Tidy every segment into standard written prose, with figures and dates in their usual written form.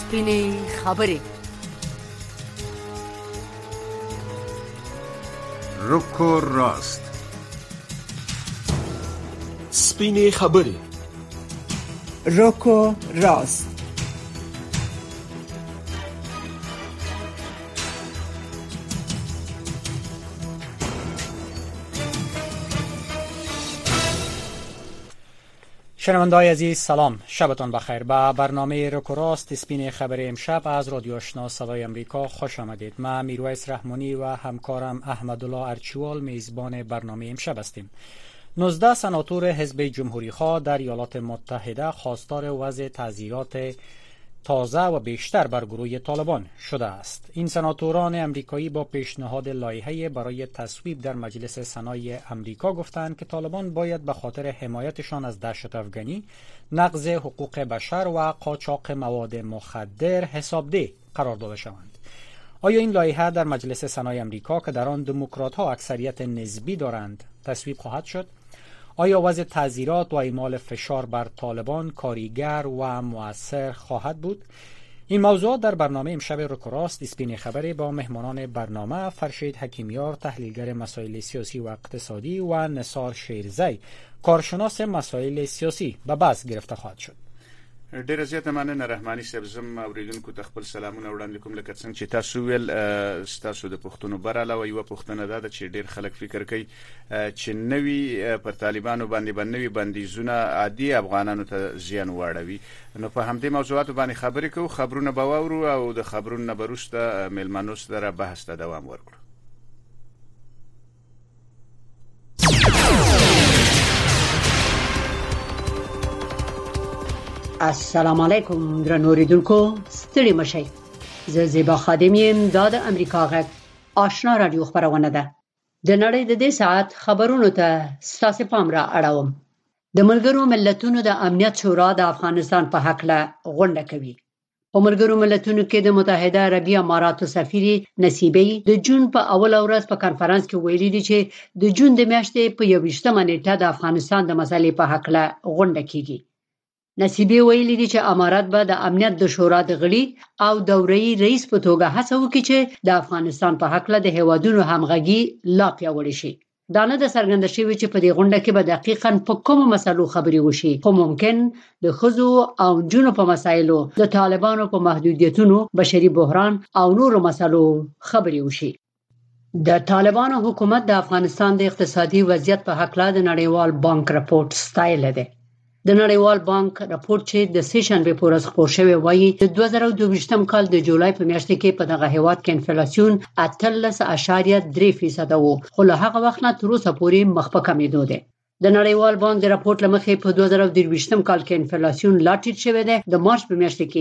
سپینې خبرې. رکو راست. سپینې خبرې. رکو راست. شنونده‌های عزیز سلام، شبتان بخیر. به برنامه رک و راست سپین خبر امشب از رادیو آشنا صدای امریکا خوش آمدید. من میرویس رحمانی و همکارم احمدالله ارچوال میزبان برنامه امشب هستیم. 19 سناتور حزب جمهوری خواه در ایالات متحده خواستار وضع تعزیرات تازه و بیشتر بر گروه طالبان شده است. این سناتوران امریکایی با پیشنهاد لایحه‌ای برای تصویب در مجلس سنای امریکا گفتند که طالبان باید به خاطر حمایتشان از دهشت افغانی، نقض حقوق بشر و قاچاق مواد مخدر حسابده قرار داده شوند. آیا این لایحه در مجلس سنای امریکا که در آن دموکرات‌ها اکثریت نسبی دارند تصویب خواهد شد؟ آیا وضع تعزیرات و اعمال فشار بر طالبان کارگر و مؤثر خواهد بود؟ این موضوع در برنامه امشب رک و راست سپین خبری با مهمانان برنامه فرشید حکیمیار تحلیلگر مسائل سیاسی و اقتصادی و نثار شیرزی کارشناس مسائل سیاسی به بحث گرفته خواهد شد. ډیره زیاته مننه رحمانی صاحب. زم اوریدونکو ته خپل سلامونه وړاندې کوم. لکه څنګه چې تاسو ویل تاسو د پښتنو بر علاوه یو پښتنه ده چې ډیر خلک فکر کوي چې نوی پر طالبانو باندې بندیزونه عادي افغانانو ته زیان واړوي. نو په همدې موضوعاتو باندې خبرې کوو، خبرونه به واورو او د خبرونو وروسته میلمنو سره بحث ته دوام ورکړو. السلام علیکم درنو اوریدونکو، ستړي مشئ. زه زیبا خادم یم. دا د امریکا غږ آشنا رادیو خبرونه ده. د نړۍ د دې ساعت خبرونو ته ستاسو پام را اړوم. د ملګرو ملتونو د امنیت شورا د افغانستان په حق له غونډه کوي. په ملګرو ملتونو کې د متحده عربي اماراتو سفیر نصیبی د جون په اوله ورځ په کانفرنس کې ویلي دي چې د جون د میاشتې په 21مه نیټه د افغانستان د مسلې په حق له غونډه کیږي. نصیبی ویلي دي چې امارات به د امنیت د شورا د غړي او دوري رئیس په توګه هڅه وکړي چې د افغانستان په حق له د هیوادونو همغږي لا پیاوړې شي. دا نه د څرګنده شوی چې په دې غونډه کې به دقیقاً په کومو مسلو خبرې وشي، خو ممکن د ښځو او نجونو په مسایلو، د طالبانو په محدودیتونو، بشري بحران او نورو مسلو خبرې وشي. د طالبانو حکومت د افغانستان د اقتصادي وضعیت په حق له د نړیوال بانک راپورټ ستایلی دی. د نړیوال بانک راپورټ چې د سیشنبه په ورځ خپور شوی وایي د 2022م کال د جولای په میاشت کې په دغه هیواد کې انفلیسیون 18.3% وو، خو له هغه وخت نه تر اوسه پورې مخ په کمیدو دی. د نړیوال بانک د راپورټ لمخې په 2023م کال کې انفلیسیون لا ټیټ شوی دی. د مارچ په میاشت کې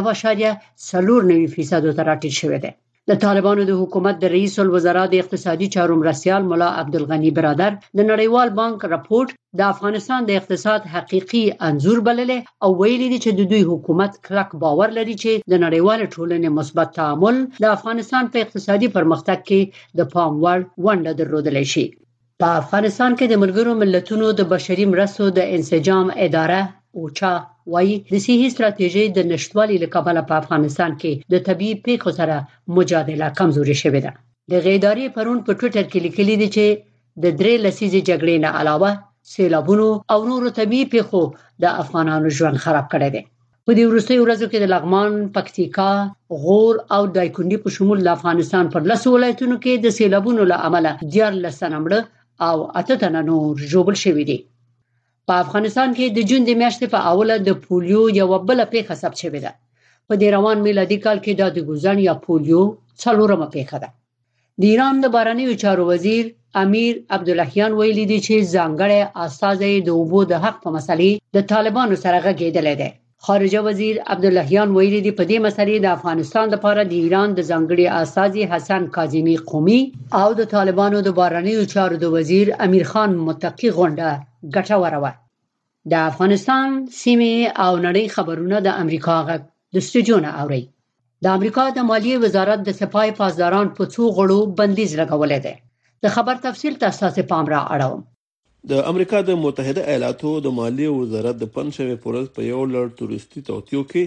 1.4% ته راټیټ شوی دی. د طالبانو د حکومت د رئیس الوزرا د اقتصادي چارو مرستیال مولا عبدالغنی برادر د نړیوال بانک راپورټ د افغانستان د اقتصاد حقيقي انځور بللی او ویلي دي چې د دوی حکومت کلک باور لري چې د نړیوال ټولنې مثبت تعامل د افغانستان په اقتصادي پرمختګ کې د پام وړ ونډه درلودلی شي. په افغانستان کې د ملګرو ملتونو د بشري مرستو د انسجام اداره اوچا وایي د صحي ستراتیژۍ د نشټوالي له کبله په افغانستان کې د طبيعي پیښو سره مجادله کمزوري شوې ده. د غیداري پرون په ټوئیټر کې لیکلي دي چې د 3 لسیزې جګړې نه علاوه سیلابونو او نورو طبيعي پیښو د افغانانو ژوند خراب کړی دی. په دې وروستیو ورځو کې د لغمان، پکتیکا، غور او دایکنډي په شمول د افغانستان پر 10 ولایتونو کې د سیلابونو له امله 14 تنه مړه او 8 تنه نور ژوبل شوي دي. په افغانستان کې د جون د میاشتې په اوله د پولیو یو بل پیښه ثبت شوې ده. په دې روان میلادي کال کې د ګوزن یا پولیو 4مه پیښه ده. د ایران د بهرنیو چارو وزیر امیر عبداللهیان ویلي دی چې ځانګړی استازی د اوبو د حق په مسلې د طالبانو سره غږېدلی دی. خارجه وزیر عبداللهیان ویلي دی په دې مسلې د افغانستان لپاره د ایران د ځانګړي استازي حسن کاظمی قومي او د طالبانو د بهرنیو چارو د وزیر امیر خان متقی غونډه ګټوره وه. د افغانستان سیمې او نړۍ خبرونه د امریکا غږ د استودیو نه اوري. د امریکا د مالیې وزارت د سپای پاسداران په 2 غړو بندیز لګولې ده. د خبر تفصیل تاسو پام را اړوم. د امریکا د متحده ایالاتو د مالیې وزارت د پنځمې پورز په یو لړ تورستي توطیو کې د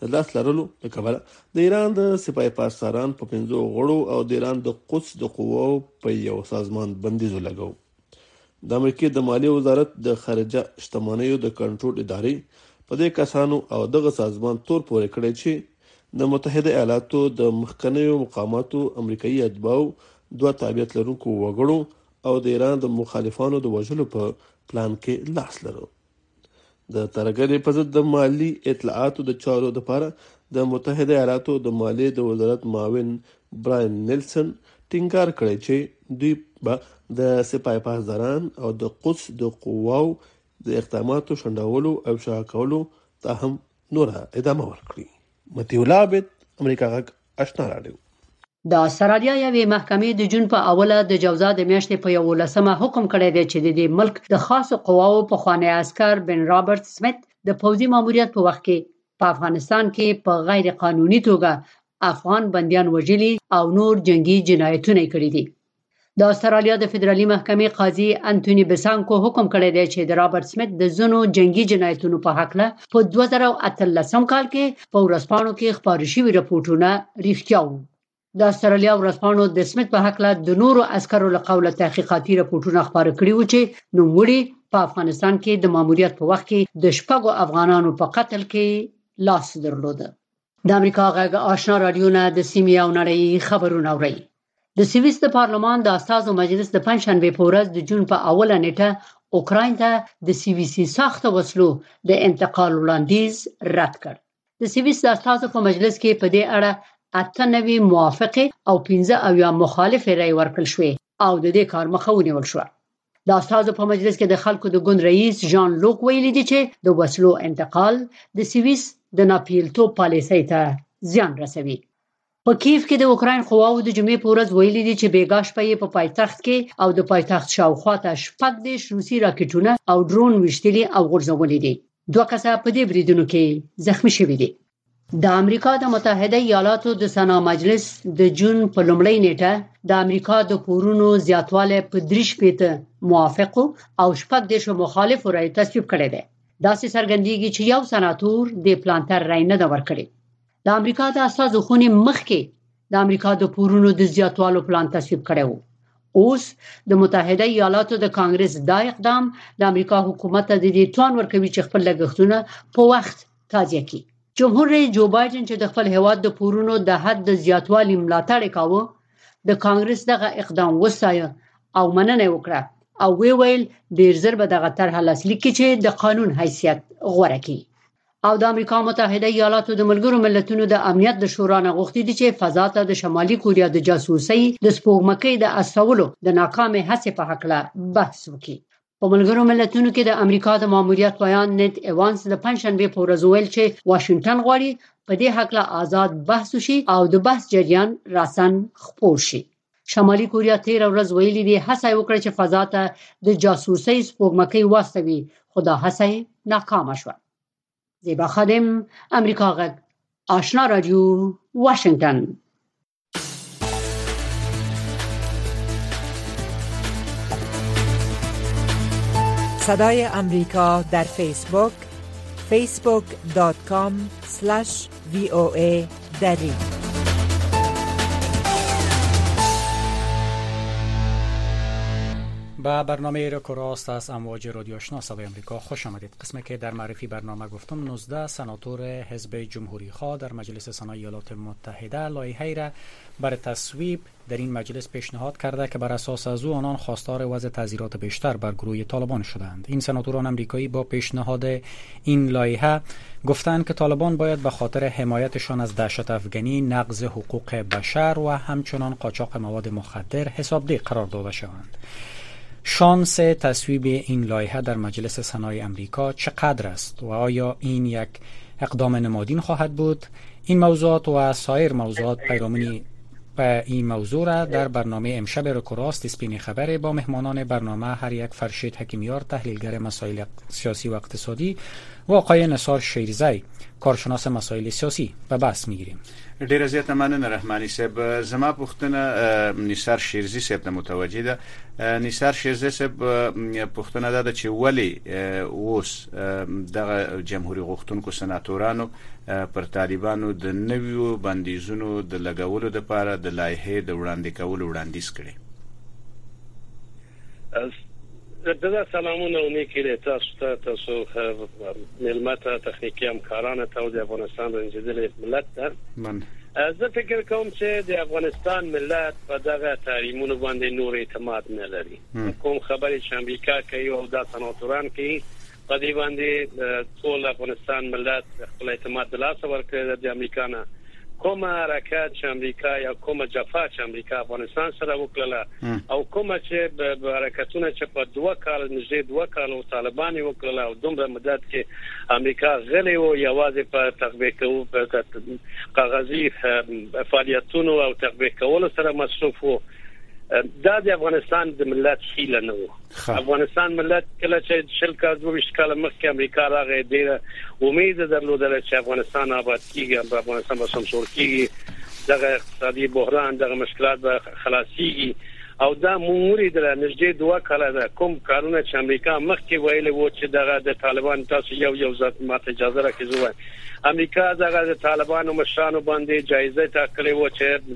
لاس لرلو کبره د ایران د سپاه پاسداران په 15 غړو او د ایران د قدس د قواو په یو سازمان بندیز لګاو. د امریکا د مالیې وزارت د خارجه شتمنیو د کنټرول ادارې په دې کسانو او دغه سازمان تور پورې کړی چې د متحده ایالاتو د مخکنیو مقاماتو امریکایي اتباعو 2 تابعیت لرونکو وګړو او د ایران د مخالفانو د وژلو په پلان کې لاس لرو. د ترګرې په ضد د مالی اطلاعاتو د چارو لپاره د متحده ایالاتو د مالیې د وزارت معاون براین نیلسن ټینګار کړی چې دوی به د سپاه پاسداران او د قدس د قواو د اقداماتو شنډولو او شا کولو ته هم نور ادامه ورکړي. متي الله عابد، امریکا غږ، آشنا رادیو. د استرالیا یوې محکمې د جون په اوله د جوزا د میاشتې په 11مه حکم کړی دی چې د ملک د خاصو قواو په خوانی عسكر بن رابرټ سمیت د فوجي ماموریت په وخت کې په افغانستان کې په غیر قانوني توګه افغان بنديان وژلي او نور جنگي جنایتونه کړي دي. د استرالیا د فدرالي محکمې قاضي انټونی بسانکو حکم کړی دی چې د رابرټ سمیت د زنو جنگي جنایتونو په حق له په 2013 کال کې په ورځپاڼو کې خبري شوی راپورټونه رښتیا وو. د استرالیا ورځپاڼو د سمیت په حق له د نورو عسکرو له قوله تحقیقاتي راپورټونه خبري کړي وو چې نوموړي په افغانستان کې د ماموریت په وخت کې د شپږو افغانانو په قتل کې لاس درلود. د امریکا غږ آشنا رادیو نه د سیمې او نړۍ خبرونه اوري. د سویس د پارلمان د استازو مجلس د پنځشنبه په ورځ د جون په اوله نیټه اوکراین ته د سویسي ساخته وسلو د انتقال وړاندیز رد کړ. د سویس د استازو په مجلس کې په دې اړه 98 موافقه او 15 مخالفه رای ورکړل شوې او د دې کار مخه ونیول شو. د استازو په مجلس کې د خلکو د ګوند رئیس ژان لوک ویلي دی چې د وسلو انتقال د سویس د ناپیلتوب پالیسۍ ته زیان رسوي. په کیف کې د اوکراین قواو د جمعې په ورځ ویلي دي چې بیګاش په پایتخت کې او د پایتخت شاوخوا ته شپږ روسي راکټونه او ډرون وشتلي او غورځولي دي. 2 کسه په دې بریدونو کې زخمی شوي دي. د امریکا د متحده ایالاتو د سنا مجلس د جون په لومړۍ نیټه د امریکا د پورونو زیاتواله په 3 موافقو او 14 مخالفو رای تصویب کړی دی. دا څرګندېږي چې یو سناتور د پلانټر رای نه دا ورکړي. د امریکا د استازو خونې مخکې د امریکا د پورونو د زیاتوالو پلان تصویب کړی وو. اوس د متحده ایالاتو د کانګرس دا اقدام د امریکا حکومت ته د دې توان ورکوي چې خپل لګښتونه په وخت تازه کړي. جمهور رئیس جو بایدن چې د خپل هیواد د پورونو د حد د زیاتوالي ملاتړ کاوه، د کانګرس دغه اقدام وستایه او مننه وکړه او ویل ډیر زر به دغه طرح لاسلیک کړي چې د قانون حیثیت غوړه کړي. او د امریکا متحده ایالاتو د ملګرو ملتونو د امنیت د شورا نه غوښتي دي چې فضا ته د شمالي کوریا د جاسوسۍ د سپوږمکۍ د استولو د ناکامه هڅې په حق له بحث وکړي. په ملګرو ملتونو کې د امریکا د ماموریت بیان نیت ایوانس د پنځشنبه په ورځ ویل چې واشنگټن غواړي په دې حق له آزاد بحث وشي او د بحث جریان راسن خپور شي. شمالي کوریا 13 ورځ ویلي دي هڅه وکړه چې فضا ته د جاسوسۍ سپوږمکۍ واستوي، خو دا هڅه ناکامه شوه. زیبا خادم، امریکا غږ، آشنا رادیو، واشنگتن. صدای امریکا در فیسبوک facebook.com/VOA دری. با برنامه رکوراست از امواج رادیو آشنا صدای امریکا خوش آمدید. قسمی که در معرفی برنامه گفتم 19 سناتور حزب جمهوری خواه در مجلس سنای ایالات متحده لایحه‌ای را برای تصویب در این مجلس پیشنهاد کرده که بر اساس از او آنان خواستار وضع تعزیرات بیشتر بر گروه طالبان شدند. این سناتوران امریکایی با پیشنهاد این لایحه گفتند که طالبان باید به خاطر حمایتشان از دهشت افغانی، نقض حقوق بشر و همچنان قاچاق مواد مخدر حسابدهی قرار داده شوند. شانس تصویب این لایحه در مجلس سنای امریکا چقدر است و آیا این یک اقدام نمادین خواهد بود؟ این موضوعات و سایر موضوعات پیرامونی به این موضوع را در برنامه امشب رکوراست سپین خبر با مهمانان برنامه هر یک فرشید حکیمیار تحلیلگر مسائل سیاسی و اقتصادی و آقای نثار شیرزی کارشناس مسائل سیاسی به بحث میگیریم. ډیره زیاته مننه رحماني صاحب. زما پوښتنه نثار شیرزی صاحب ته متوجه ده. نثار شیرزی صاحب پوښتنه ده چې ولی اوس دغه جمهوریت غوښتونکو سناتورانو پر طالبانو د نویو بندیزونو د لګولو لپاره د لایحې د وړاندې کولو وړاندیز کړي. دغه سلامونه او نیکی له تاسو ملمت تخنیکی همکاران ته او د افغانستان رنجیدل ملت ته من زه فکر کوم چې د افغانستان ملت په دغه تحریمونو باندې نور اعتماد نه لري. کوم خبرې چې امریکا کوي او د سناتوران کوي په دې باندې ټول افغانستان ملت خپل اعتماد د لاس ورکړي د امریکا نه. کومه حرکت چې امریکا یا کومه جفا چې امریکا افغانستان سره وکړه او کومه چې حرکتونه چې په 2 کال نږدې 2 کال طالبان وکړه او دومره مدت کې امریکا غلې او یوازې په تطبیق او کاغذي فعالیتونو او تطبیق کولو سره مصروف وو. دا د افغانستان د ملت خیله نه وو. افغانستان ملت کله چې شل کال 22 کال مخکې امریکا راغی ډېر امید درلودل چې افغانستان آباد کیږي، افغانستان به سمسور کیږي، دغه اقتصادي بحران دغه مشکلات به خلاصيږي او دا موري د نږدې 2 کال د کوم کارونه چې امریکا مخکې ویلي وو چې دغه د طالبان تاسو یو ځات ماته اجازه راکړئ زه وایم امریکا دغه د طالبانو مشرانو باندې جایزه ټاکلې و چې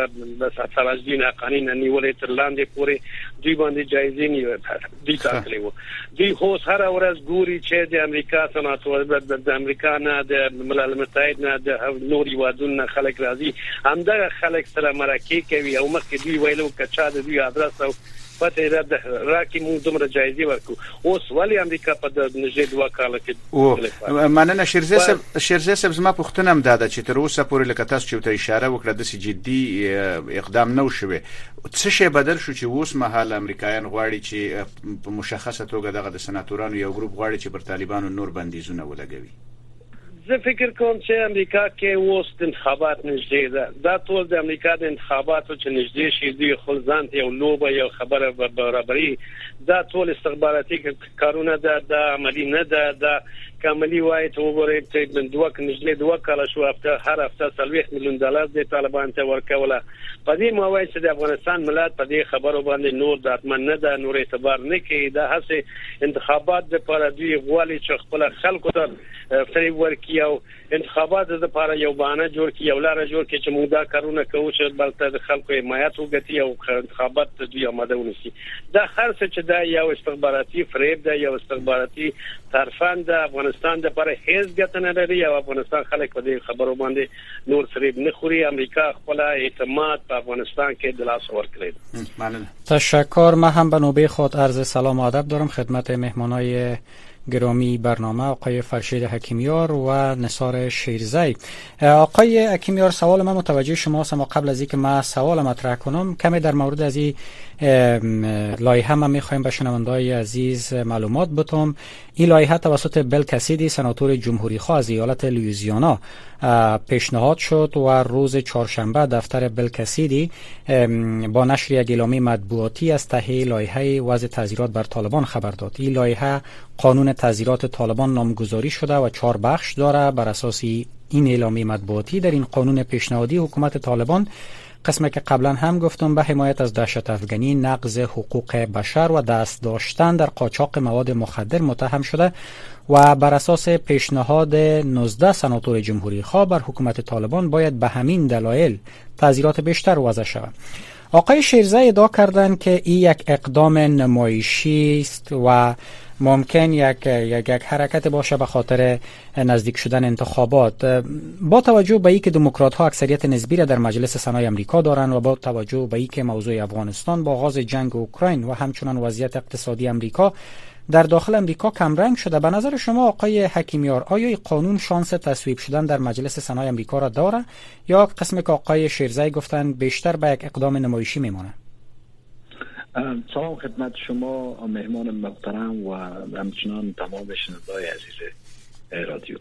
د ساترازدین قانون نیولې تر لاندې پورې دوی باندې جایزه نیولې ټاکلې و. دوی هو هر ورځ ګوري چې د امریکا سناتور د امریکا نه د ملل متحد نه د نوري وادون خلک راځي همدغه خلک سره مرکه کوي او مخکې دوی ویلو کچا د دوی ادرس او پته راکې مو دومره جایزه ورکو. اوس ولی امریکا په د نږدې 2 کال کې مننه شیرزی صاحب زما پوښتنه هم ده چې تر اوسه پورې لکه تاسو چې ته اشاره وکړه د جدي اقدام نه وشوي. څه شی بدل شو چې اوس مهال امریکایان غواړي چې په مشخصه توګه دغه د سناتورانو یو ګروپ غواړي چې پر طالبانو نور بندیزونه ولګوي؟ زه فکر کوم چې امریکا کې اوس د انتخابات نږدې ده. دا ټول د امریکا د انتخاباتو چې نږدې شي دوی خپل ځان ته یو لوبه یو خبره برابري دا ټول استخباراتي کارونه ده د عملی نه ده د کاملی وای ته وګورئ چې نږدې 2 کال شو هر هفته $30 میلیون د طالبان ته ورکوله. په دې موای چې د افغانستان ملت په دې خبرو باندې نور داتمن نه ده نور اعتبار نه کوي. دا هڅه انتخابات لپاره دوی غواړي چې خپل خلکو ته فریب ورکړي او انتخابات لپاره یو بهانه جوړ کړي یو لار جوړ کړي چې موږ دا کارونه کوو چې بلته د خلکو حمایت وکړي او انتخابات دوی آماده ونیسي. دا هر څه چې دا یو استخباراتي فریب ده یو استخباراتي طرفاند ده افغانستان لپاره هیڅ ګټه نه لري او افغانستان خلک په دې خبرو باندې نور فریب نه خوري. امریکا خپل اعتماد په افغانستان کې د لاس ورکړي. تشکر. من هم به نوبه خود عرض سلام و ادب دارم خدمت مهمانای گرامی برنامه آقای فرشید حکیمیار و نثار شیرزی. آقای حکیمیار سوال من متوجه شماست اما قبل از اینکه من سوال مطرح کنم کمی در مورد از این لایحه ما میخوایم به شنونده‌های عزیز معلومات بدم. این لایحه توسط بل کسیدی سناتور جمهوری خواه از ایالت لوئیزیانا پیشنهاد شد و روز چهارشنبه دفتر بل کسیدی با نشر یک اعلامیه مطبوعاتی از تهیه لایحه وضع تعزیرات بر طالبان خبر داد. این لایحه قانون تعزیرات طالبان نامگذاری شده و 4 بخش داره. بر اساس این اعلامیه مطبوعاتی در این قانون پیشنهادی حکومت طالبان قسمی که قبلا هم گفتم به حمایت از دهشت افغانی، نقض حقوق بشر و دست داشتن در قاچاق مواد مخدر متهم شده و بر اساس پیشنهاد 19 سناتور جمهوری خواه بر حکومت طالبان باید به همین دلایل تعزیرات بیشتر وضع شود. آقای شیرزی ادعا کردند که این یک اقدام نمایشی است و ممکن یک حرکت باشه به خاطر نزدیک شدن انتخابات. با توجه به اینکه دموکرات ها اکثریت نسبی را در مجلس سنای آمریکا دارند و با توجه به اینکه موضوع افغانستان با آغاز جنگ اوکراین و همچنان وضعیت اقتصادی آمریکا در داخل آمریکا کمرنگ شده، به نظر شما آقای حکیمیار آیا این قانون شانس تصویب شدن در مجلس سنای آمریکا را داره یا قسمی که آقای شیرزی گفتن بیشتر به یک اقدام نمایشی میمونه؟ سلام خدمت شما مهمان محترم و همچنان تمام شنونده‌های عزیز رادیو.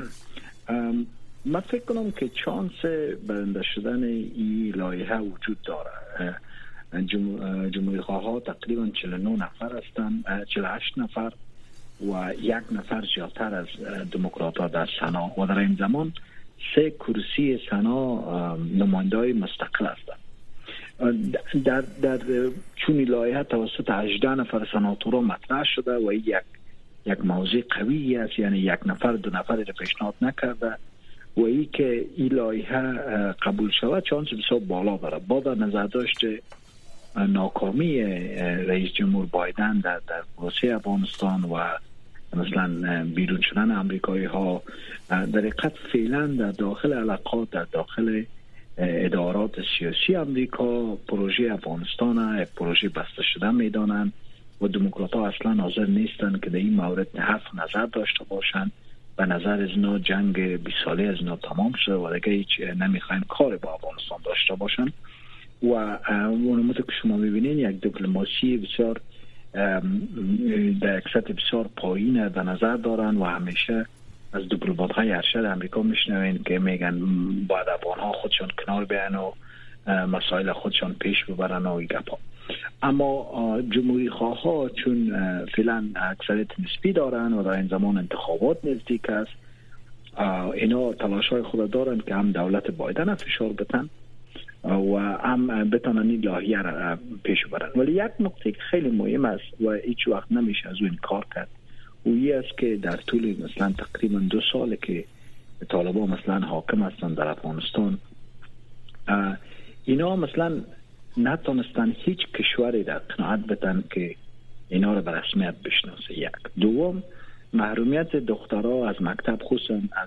من فکر کنم که چانس برنده شدن این لایحه وجود داره. جمهوری خواها تقریبا 49 نفر هستند، 48 نفر و 1 نفر زیادتر از دموکرات ها در سنا و در این زمان 3 کرسی سنا نماینده‌های مستقل هستند. در چون لایحه توسط 18 نفر سناتورا مطرح شده و یک موضوع قوی است، یعنی یک نفر دو نفر را پیشنهاد نکرده و ای که این لایحه قبول شود چانس بسیار بالا داره. با در نظر داشت ناکامی رئیس جمهور بایدن در پروسه افغانستان و مثلا بیرون شدن امریکایی ها، در حقیقت فعلا در داخل علاقات، در داخل ادارات سیاسی امریکا پروژه افغانستان پروژه بسته شده میدانند و دموکرات ها اصلا حاضر نیستند که در این مورد حرف نظر داشته باشند. به نظر از اینا جنگ 20 ساله از اینا تمام شده و دیگه هیچ نمیخواین کار با افغانستان داشته باشند و اونموت که شما میبینین یک دیپلماسی بسیار در یک سطح بسیار پایین در نظر دارن و همیشه از دیپلمات های ارشد امریکا میشنوین که میگن باید افغان ها خودشان کنار بیان و مسائل خودشان پیش ببرن و این گپا. اما جمهوری خواه ها چون فعلا اکثریت نسبی دارن و در این زمان انتخابات نزدیک است، اینا تلاش های خود دارن که هم دولت بایدن فشار بتن و هم بتانن این لایحه را پیش ببرن. ولی یک نکته که خیلی مهم است و هیچ وقت نمیشه از اون کار کرد و این است که در طول مثلا تقریبا 2 سال که طالبان مثلا حاکم هستند در افغانستان، اینا مثلا نتونستن هیچ کشوری در قناعت بدن که اینا را به رسمیت بشناسه. یک. دوم، محرومیت دخترها از مکتب خصوصا از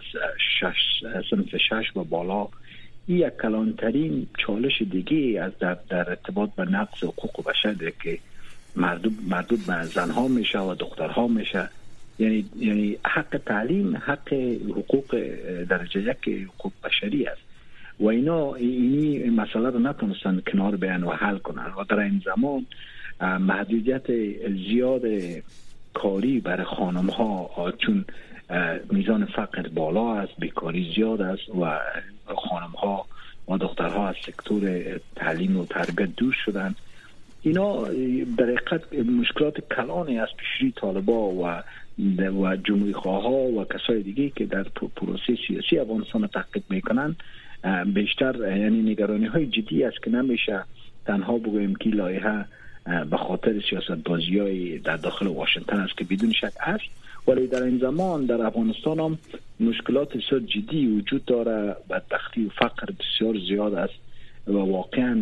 صنف 6 و بالا، این یک کلانترین چالش دیگه از در ارتباط به نقض حقوق بشر که مردود به زنها میشه و دخترها میشه. یعنی حق تعلیم، حق حقوق درجه 1 حقوق بشری است و اینا این مسئله رو نتونستن کنار بیان و حل کنن و در این زمان محدودیت زیاد کاری برای خانم ها چون میزان فقر بالا است، بیکاری زیاد است و خانم ها و دخترها از سکتور تعلیم و تربیت دور شدن. اینا در حقیقت مشکلات کلانی از پیشروی طالبان و جمهوری خواه ها و کسای دیگه که در پروسه سیاسی افغانستان تحقیق میکنن بیشتر یعنی نگرانی های جدی است که نمیشه تنها بگوییم که لایحه به خاطر سیاست بازی های در داخل واشنگتن است که بدون شک است، ولی در این زمان در افغانستان هم مشکلات بسیار جدی وجود داره، بدبختی و فقر بسیار زیاد است و واقعا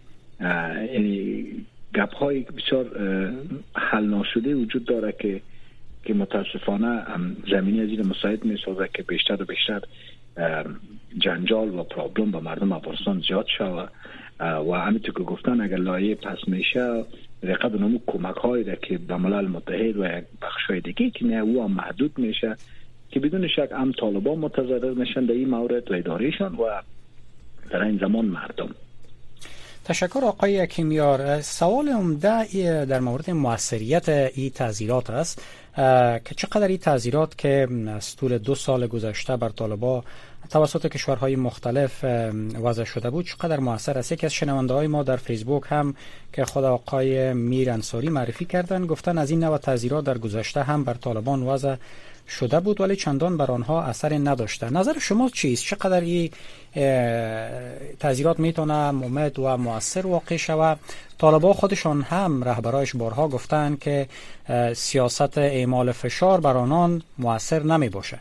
یعنی گپ های بسیار حل نشده وجود داره که متاسفانه زمینه زیر مساعد میسازه که بیشتر و بیشتر جنجال و پرابلم به مردم افغانستان زیاد شود و همینطور که گفتن اگر لایحه پس میشه رقیق نمو کمک هایی را که به ملل متحد و یک بخش های دیگه که نه او هم محدود میشه که بدون شک هم طالبان متضرر میشن در این مورد و ادارهشان و در این زمان مردم. تشکر آقای کیمیار. سوال عمده در مورد موثریت این تعزیرات است که چقدر این تعزیرات که از طول 2 سال گذشته بر طالبان توسط کشورهای مختلف وضع شده بود چقدر موثر است. یکی از شنونده های ما در فیسبوک هم که خود آقای میر انصاری معرفی کردن گفتن از این نوع تعزیرات در گذشته هم بر طالبان وضع شده بود ولی چندان بر آنها اثر نداشته. نظر شما چیست؟ چقدر این تعزیرات میتونه ممد و مؤثر واقع شود؟ طالبان خودشان هم رهبرایش بارها گفتن که سیاست اعمال فشار بر آنان مؤثر نمی باشه.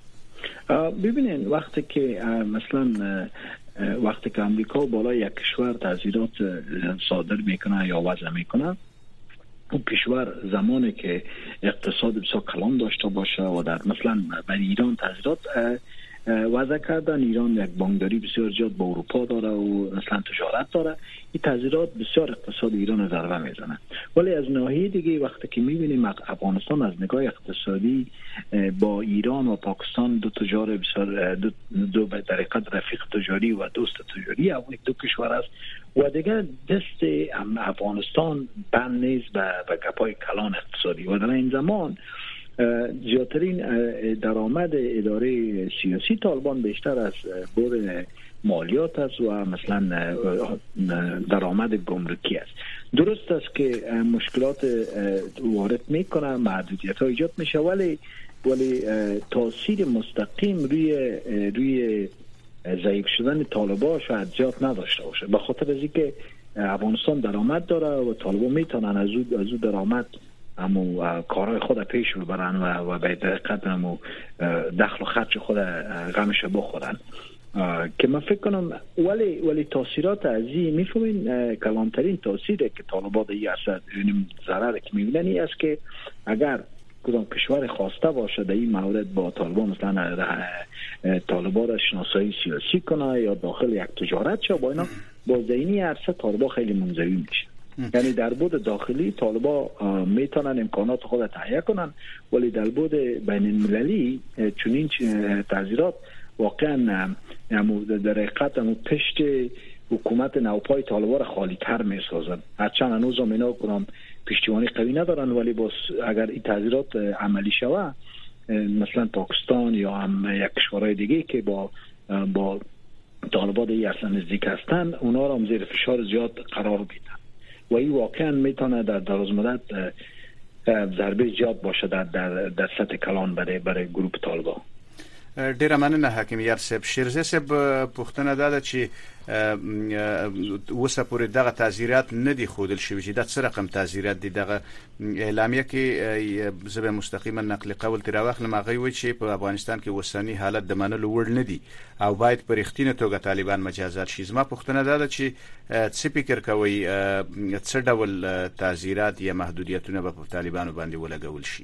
ببینین وقتی که مثلا وقتی که امریکا بالای یک کشور تعزیرات صادر میکنه یا وضع میکنه، اون کشور زمانی که اقتصاد بسیار کلان داشته باشه و در مثلا برای ایران تعزیرات وضع کردن، ایران یک بانکداری بسیار زیاد با اروپا داره و مثلا تجارت داره، این تعزیرات بسیار اقتصاد ایران رو ضربه میزنه. ولی از ناحیه دیگه وقتی که میبینیم افغانستان از نگاه اقتصادی با ایران و پاکستان دو تجار بسیار دو در حقیقت رفیق تجاری و دوست تجاری اون دو کشور است و دیگه دست افغانستان بند نیست به گپای کلان اقتصادی و در این زمان زیادترین درآمد اداره سیاسی طالبان بیشتر از بور مالیات است و مثلا درآمد گمرکی است. درست است که مشکلات وارد میکنه، محدودیت ها ایجاد میشه، ولی تاثیر مستقیم روی ضعیف شدن طالبان شاید زیاد نداشته باشه، به خاطر از اینکه افغانستان درآمد داره و طالبان میتونن از او درآمد اما کارهای خود پیش ببرن و به دقت هم دخل و خرج خود غمش بخورن که من فکر کنم ولی تاثیرات از این میفهمین کلانترین تاثیره که طالبان این اثر ضرر که میبینن این است که اگر کدام کشور خواسته باشه در این مورد با طالبان مثلا طالبان را شناسایی سیاسی کنه یا داخل یک تجارت شه با اینا با زینی عرصه طالبان خیلی منزوی میشه. یعنی در بود داخلی طالبان میتونن امکانات خود تهیه کنن ولی در بود بین المللی چنین تعذیرات واقعا در حقیقت پشت حکومت نوپای طالبان را خالی تر میسازن. هرچند هنوز هم اینا کنم پشتیبانی قوی ندارن ولی باز اگر این تعذیرات عملی شود مثلا پاکستان یا هم یک کشورهای دیگه که با طالبان این اصلا نزدیک هستن اونا را هم زیر فشار زیاد قرار میدن و این واقعا میتونه در دراز مدت ضربه زیاد باشه در سطح کلان برای گروپ طالبان. ډیره مننه حکیم یار صاحب. شیرزه صاحب پوښتنه ده چې اوسه پورې دغه تعزیرات نه دي ښودل شوي چې دا څه رقم تعزیرات دي. دغه اعلامیه کې زه به مستقیما نقل قول تر واخلم هغه وایي چې په افغانستان کې اوسنی حالت د منلو وړ نه دي او باید په رښتینه توګه طالبان مجازات شي. زما پوښتنه ده چې څه فکر کوي څه ډول تعزیرات یا محدودیتونه به په طالبانو باندې ولګول شي؟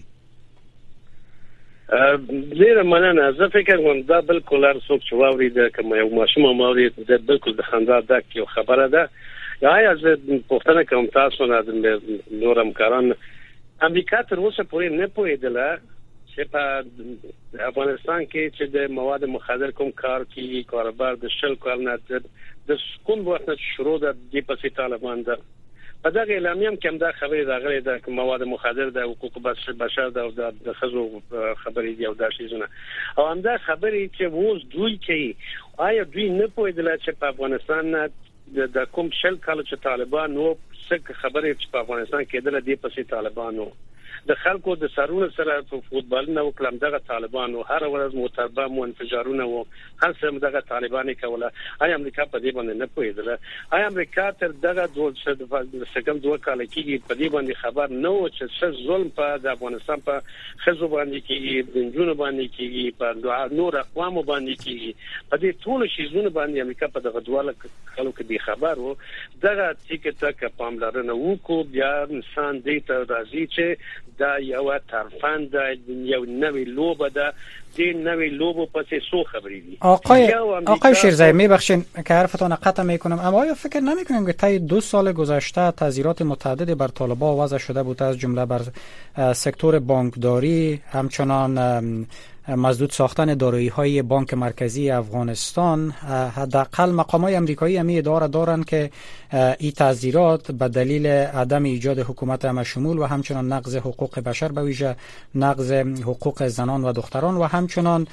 ډیره مننه. زه فکر کوم دا بالکل هر څوک چې واوري کوم یو ماشوم واوري دا بالکل د خندا د یو خبره ده. یا زه پوښتنه کوم تاسو نه د نور همکاران امریکا تر اوسه پورې نه پوهېدله چې په افغانستان کې چې د مواد مخدر کوم کار کوي کاروبار د شل کال نه د کوم وخت شروع ده د پسې طالبان ده. په دغه اعلامیه کې هم دا خبرې راغلي ده چې مواد مخدر د حقوق بشر د خزو خبرې دی او دا شیزونه او هم دا خبرې چې ووز دوی کوي آیا دوی نه پوهېدل چې په افغانستان نه د کوم شل کال چې طالبان نو څه خبرې چې په افغانستان کې دله دی پسې طالبانو د خلکو د سرونو سره په فوتبال نه وکړم دغه طالبانو هر ورځ متربه مو انفجارونه وو هر څه دغه طالبان کوله. آیا امریکا په دې باندې نه پوهېدله؟ آیا امریکا تر دغه سکم 2 کال کې په دې باندې خبر نه و چې څه ظلم په د افغانستان په خزو باندې کېږي د نجونو باندې کېږي په نور اقوامو باندې کېږي په دې ټول شیزونه باندې امریکا په دغه دواله کالو کې به خبر وو دغه ټیک تک پاملرنه وکړو بیا انسان دې ته راځي چې دا یو طرفان دا یو نوې لوبه ده د نوې لوبو پسې سو خبرې دي. آقای شیرزایی میبخشین که حرفتان قطع میکنم اما آیا فکر نمیکنیم که طی 2 سال گذشته تعزیرات متعددی بر طالبان وضع شده بود از جمله بر سکتور بانکداری همچنان مسدود ساختن دارایی‌های بانک مرکزی افغانستان حداقل مقامات آمریکایی هم ادعا دارند که این تعزیرات به دلیل عدم ایجاد حکومت همشمول و همچنان نقض حقوق بشر به ویژه نقض حقوق زنان و دختران و همچنان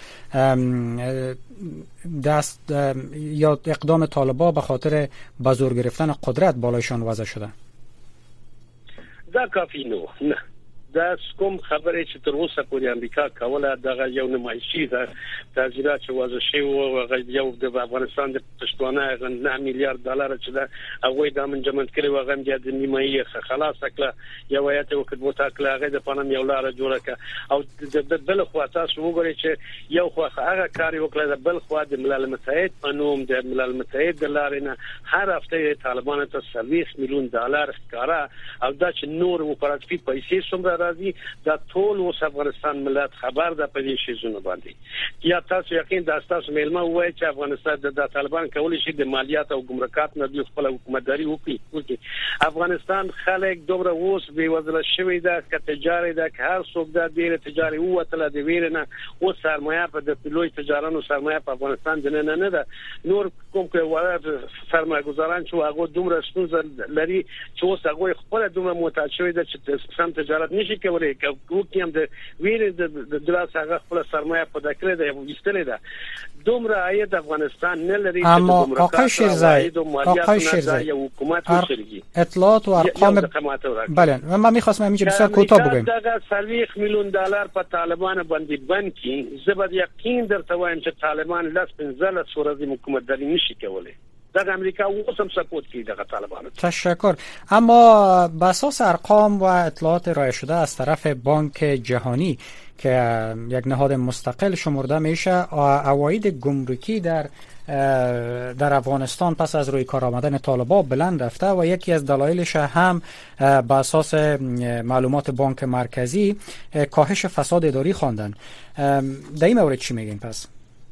یا اقدام طالبان به خاطر به زور گرفتن قدرت بالایشان وضع شده. دا کافی نه دا کوم خبرې چې تر اوسه پورې امریکا کوله دغه یو نمایشي ده تعزیرات چې وضع شوی او یو د افغانستان د پښتونانو 9 میلیارډ ډالر چې دا هغه د منجمد کړي و غم د نیمایي خلاص کړه یو ایت وکړ متاکله هغه د پنم یو لار جوړه ک او د بل خو تاسو وګورئ چې یو خو هغه کار وکړه د بل خو د ملل متحد په نوم د ملل متحد د لارینه هر هفته طالبان ته 30 میلیون ډالر ښکارا او دا چې نور اپراتیفي پیسې څومره راځي دا ټول اوس افغانستان ملت خبر ده په دې شیزونه باندې. یا تاسو یقین دا تاسو مېلمه وایي چې افغانستان د طالبان کولی شي د مالیات او ګمرکات نه د خپل حکومتداري وکړي. افغانستان خلک دومره اوس بې وزله شوی ده که تجارت ده که هر څوک د ډېر تجارت ووتله د ویرنه او سرمایه په د لوی تجارانو سرمایه په افغانستان د نه ده نور کوم سرمایه گذاران چې هغه دومره ستونزه لري چې اوس هغه خپل دومره محتاج شوی ده چې سم تجارت نشي کولای که کوم د ویره د دراسه هغه خپل سرمایه په دکره ده وستلې ده دومره عاید افغانستان نه لري. اما آقای شیرزایی حکومت وشرگی اطلاعات و ارقام بله من می‌خواستم همینجوری بسیار کوتاه بگم دغه 30 میلیون ډالر په طالبان باندې بند کی زبر یقین درته وایم چې طالبان لاس 15 ورځې حکومتداري نشي کولای د امریکا اوس هم سپورت کوي د طالبانو. تشکر. اما بر اساس ارقام و اطلاعات ارائه شده از طرف بانک جهانی که یک نهاد مستقل شمرده میشه، عواید گمرکی در افغانستان پس از روی کار آمدن طالبان بلند رفته و یکی از دلایلش هم بر اساس معلومات بانک مرکزی کاهش فساد اداری خواندن. در این مورد چی میگین پس؟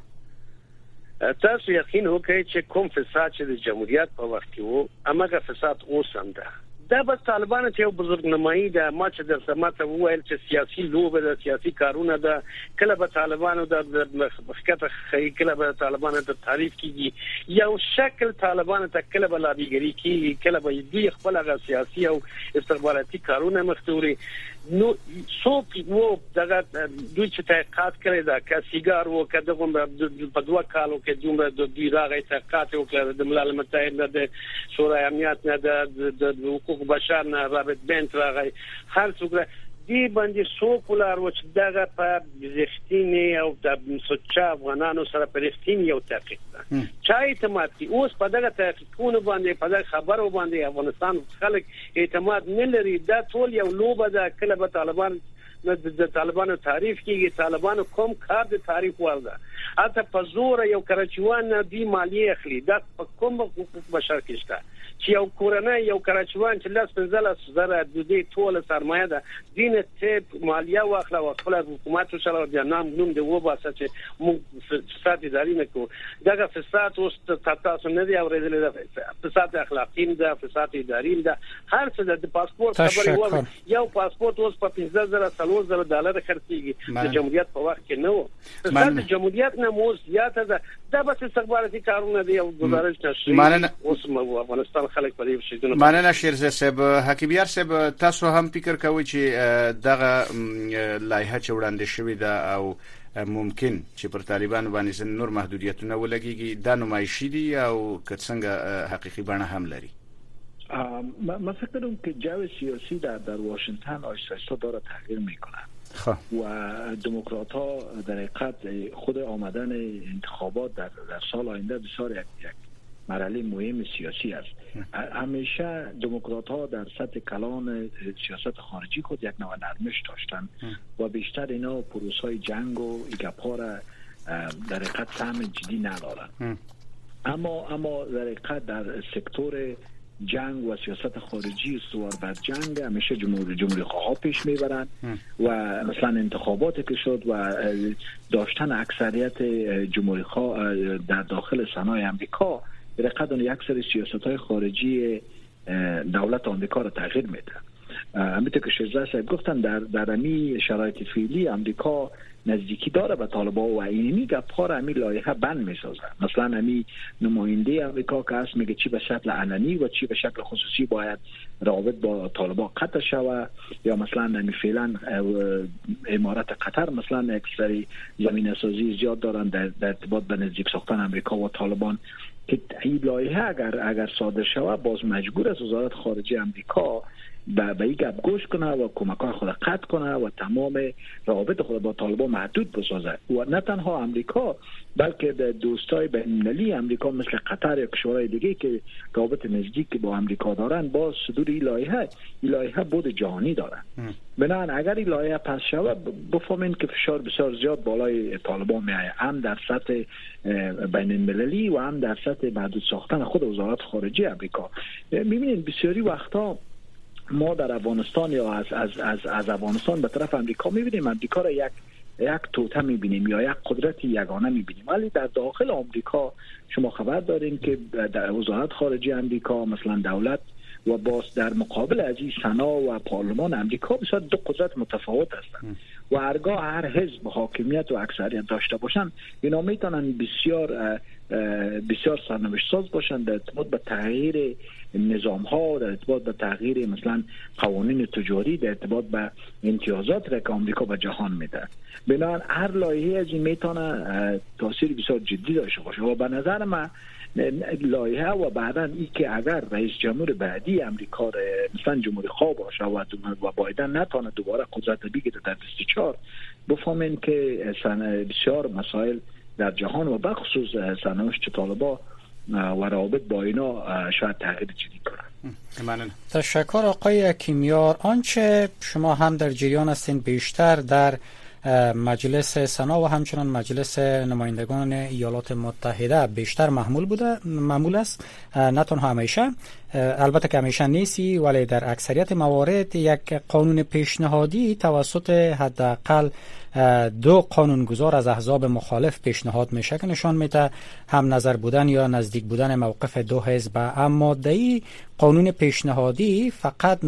تاسو یقین وکړئ چې کوم فساد چې د جمهوریت په وخت کې وو هغه فساد اوس هم ده. دا بس طالبانو ته یو بزرګ نمایي ده. ما چې د سماته وویل چې سیاسي لوبه ده، سیاسي کارونه ده. کله به طالبانو د مخکته خی، کله به طالبانو ته تعریف کیږي، یو شکل طالبانو ته کله به لابیګری کیږي، کله به دوی خپل هغه سیاسي او استخباراتي کارونه مختوري. نو څوک وو دغه دوی چې تحقیقات کړی دا که سیګار وو که دغه په 2 کالو کې دومره د دوی راغی تحقیقات وکړه د ملل متحد نه، د شورای امنیت نه، د حقوق بشر نه، رابط بنت راغی، هر څوک دی باندې څوک ولر و چې دغه په رښتینی او د سوچا افغانانو سره په رښتینی یو تحقیق ده. چا اعتماد کی اوس په دغه تحقیقونه باندې په دغه خبرو باندې افغانستان خلک اعتماد نه لري. دا ټول یو لوبه ده. کله به طالبان د طالبانو تعریف کیږي، طالبانو کوم کار د تعریف ورده اته په زور یو کراچوان دی مالیه اخلي. دا په کوم حقوق بشر کې شته چې یو کورنۍ یو کراچوان چې لاس پنځله زره د دې ټول سرمایه ده دینه ته مالیه واخله او خپل حکومت سره د نوم دی و باسه چې موږ فساد اداري نه کوو. دغه فساد اوس تاسو نه دی اورېدل. ده فساد اخلاقی ده، فساد اداري ده، هر څه د پاسپورت خبرې وایي. یو پاسپورت اوس په 15000 $3,000 خرڅيږي د جمهوریت په وخت کې نه و. فساد د جمهوریت نه مو زیاته ده. دا بس استخباراتي کارونه دی او گزارش نشي. اوس مو افغانستان خلک په دې شي. مننه شیرزه صاحب. حکیمیار صاحب، تاسو هم فکر کوئ چې دغه لایحه چې وړاندې شوې ده او ممکن چې پر طالبان باندې نور محدودیتونه ولګيږي، دا نمایشي دي او که څنګه حقيقي بڼه هم لري؟ من فکر کنم که جو سیاسی در واشنگتن آهسته داره تغییر میکنه و دموکرات ها در حقیقت خود آمدن انتخابات در سال آینده بسیار یک مرحله مهم سیاسی است. همیشه دموکرات ها در سطح کلان سیاست خارجی خود یک نوع نرمش داشتن و بیشتر اینا پروسای جنگ و ایگپا را در حقیقت سهم جدی ندارن. اما در حقیقت در سکتور جنگ و سیاست خارجی استوار بر جنگ همیشه جمهوری خواه پیش میبرن و مثلا انتخاباتی که شد و داشتن اکثریت جمهوری خواه در داخل سنای امریکا برقدر یک سری سیاست های خارجی دولت آمریکا را تغییر میده. همینطور که شیرزه صاحب گفتن در امی شرایط فعلی امریکا نزدیکی داره به طالبان و اینی گپ‌ها را امی لایحه بند میسازه. مثلا امی نماینده امریکا که هست میگه چی به شکل علنی و چی به شکل خصوصی باید روابط با طالبان قطع شوه، یا مثلا امی فعلا امارت قطر مثلا یک سری زمینه سازی زیاد دارن در ارتباط به نزدیک ساختن امریکا و طالبان که این لایحه اگر صادر شوه باز مجبور است وزارت خارجه امریکا به این گپ گوش کنه و کمک‌های خود قطع کنه و تمام روابط خود با طالبان محدود بسازه. و نه تنها امریکا بلکه دوستای بین‌المللی امریکا مثل قطر یا کشورهای دیگه که روابط نزدیک با امریکا دارن با صدور این لایحه بود جهانی داره. بنابراین اگر این لایحه پس شود بفهمین که فشار بسیار زیاد بالای طالبان میآید، هم در سطح بین‌المللی و هم در سطح محدود ساختن خود وزارت خارجه امریکا. می‌بینید بسیاری وقتا ما در افغانستان یا از افغانستان به طرف امریکا میبینیم امریکا را یک توته میبینیم یا یک قدرت یگانه میبینیم، ولی در داخل امریکا شما خبر دارین که در وزارت خارجه امریکا مثلا دولت و باز در مقابل از این سنا و پارلمان امریکا بسیار دو قدرت متفاوت هستند و هرگاه هر حزب حاکمیت و اکثریت داشته باشند اینا میتونن بسیار سرنوشت ساز باشند در ارتباط به تغییر نظام ها، در ارتباط به تغییر مثلا قوانین تجاری، در ارتباط به امتیازات را که آمریکا به جهان میده. بنابراین هر لایحه از این میتونه تاثیر بسیار جدی داشته باشه و به نظر من لایحه و بعدا این که اگر رئیس جمهور بعدی امریکا مثلا جمهوری خواه باشه و بایدن نتونه دوباره قدرت بگیره در 24 بفهمین که بسیار مسائل در جهان و بخصوص سرنوشت طالبان و روابط با اینا شاید تغییر جدی کنن. ممنون. تشکر آقای کیمیار. آنچه شما هم در جریان هستین بیشتر در مجلس سنا و همچنان مجلس نمایندگان ایالات متحده بیشتر معمول است، نه تنها همیشه، البته که همیشه نیستی، ولی در اکثریت موارد یک قانون پیشنهادی توسط حداقل 2 قانونگذار از احزاب مخالف پیشنهاد میشه که نشان میده هم نظر بودن یا نزدیک بودن موقف 2 حزب. اما ماده قانون پیشنهادی فقط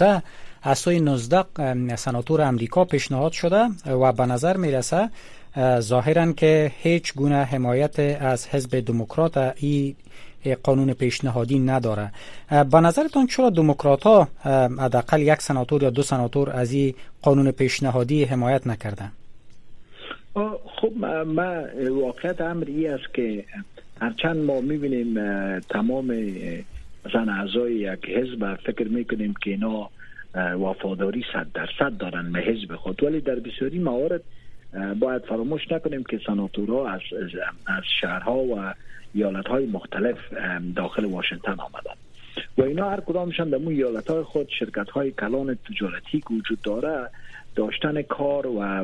19 سناتور امریکا پیشنهاد شده و به نظر میرسه ظاهرا که هیچ گونه حمایت از حزب دموکرات این قانون پیشنهادی نداره. به نظرتون چرا دموکرات‌ها حداقل 1 سناتور یا 2 سناتور از این قانون پیشنهادی حمایت نکردن؟ خب ما واقعیت امری است که هرچند ما میبینیم تمام مثلا اعضای یک حزب فکر میکنیم که اینا وفاداری 100% دارن به حزب خود، ولی در بسیاری موارد باید فراموش نکنیم که سناتورها از شهرها و ایالت‌های مختلف داخل واشنگتن آمدن و اینا هر کدامشان در اون ایالت‌های خود شرکت‌های کلان تجارتی که وجود داره داشتن کار و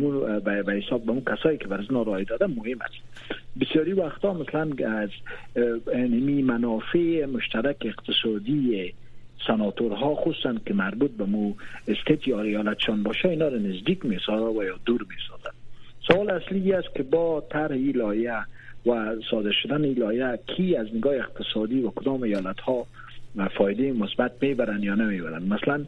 به حساب به اون کسایی که بر ازنا رای داده مهم است. بسیاری وقتا مثلا از انمی منافع مشترک اقتصادی سناتورها خصوصا که مربوط به مو استیت یا ایالتشان باشه اینا رو نزدیک میسازه و یا دور میسازه. سوال اصلی است که با طرح این لایحه و صادر شدن این لایحه کی از نگاه اقتصادی و کدام ایالت‌ها فایده مثبت میبرن یا نمیبرن. مثلا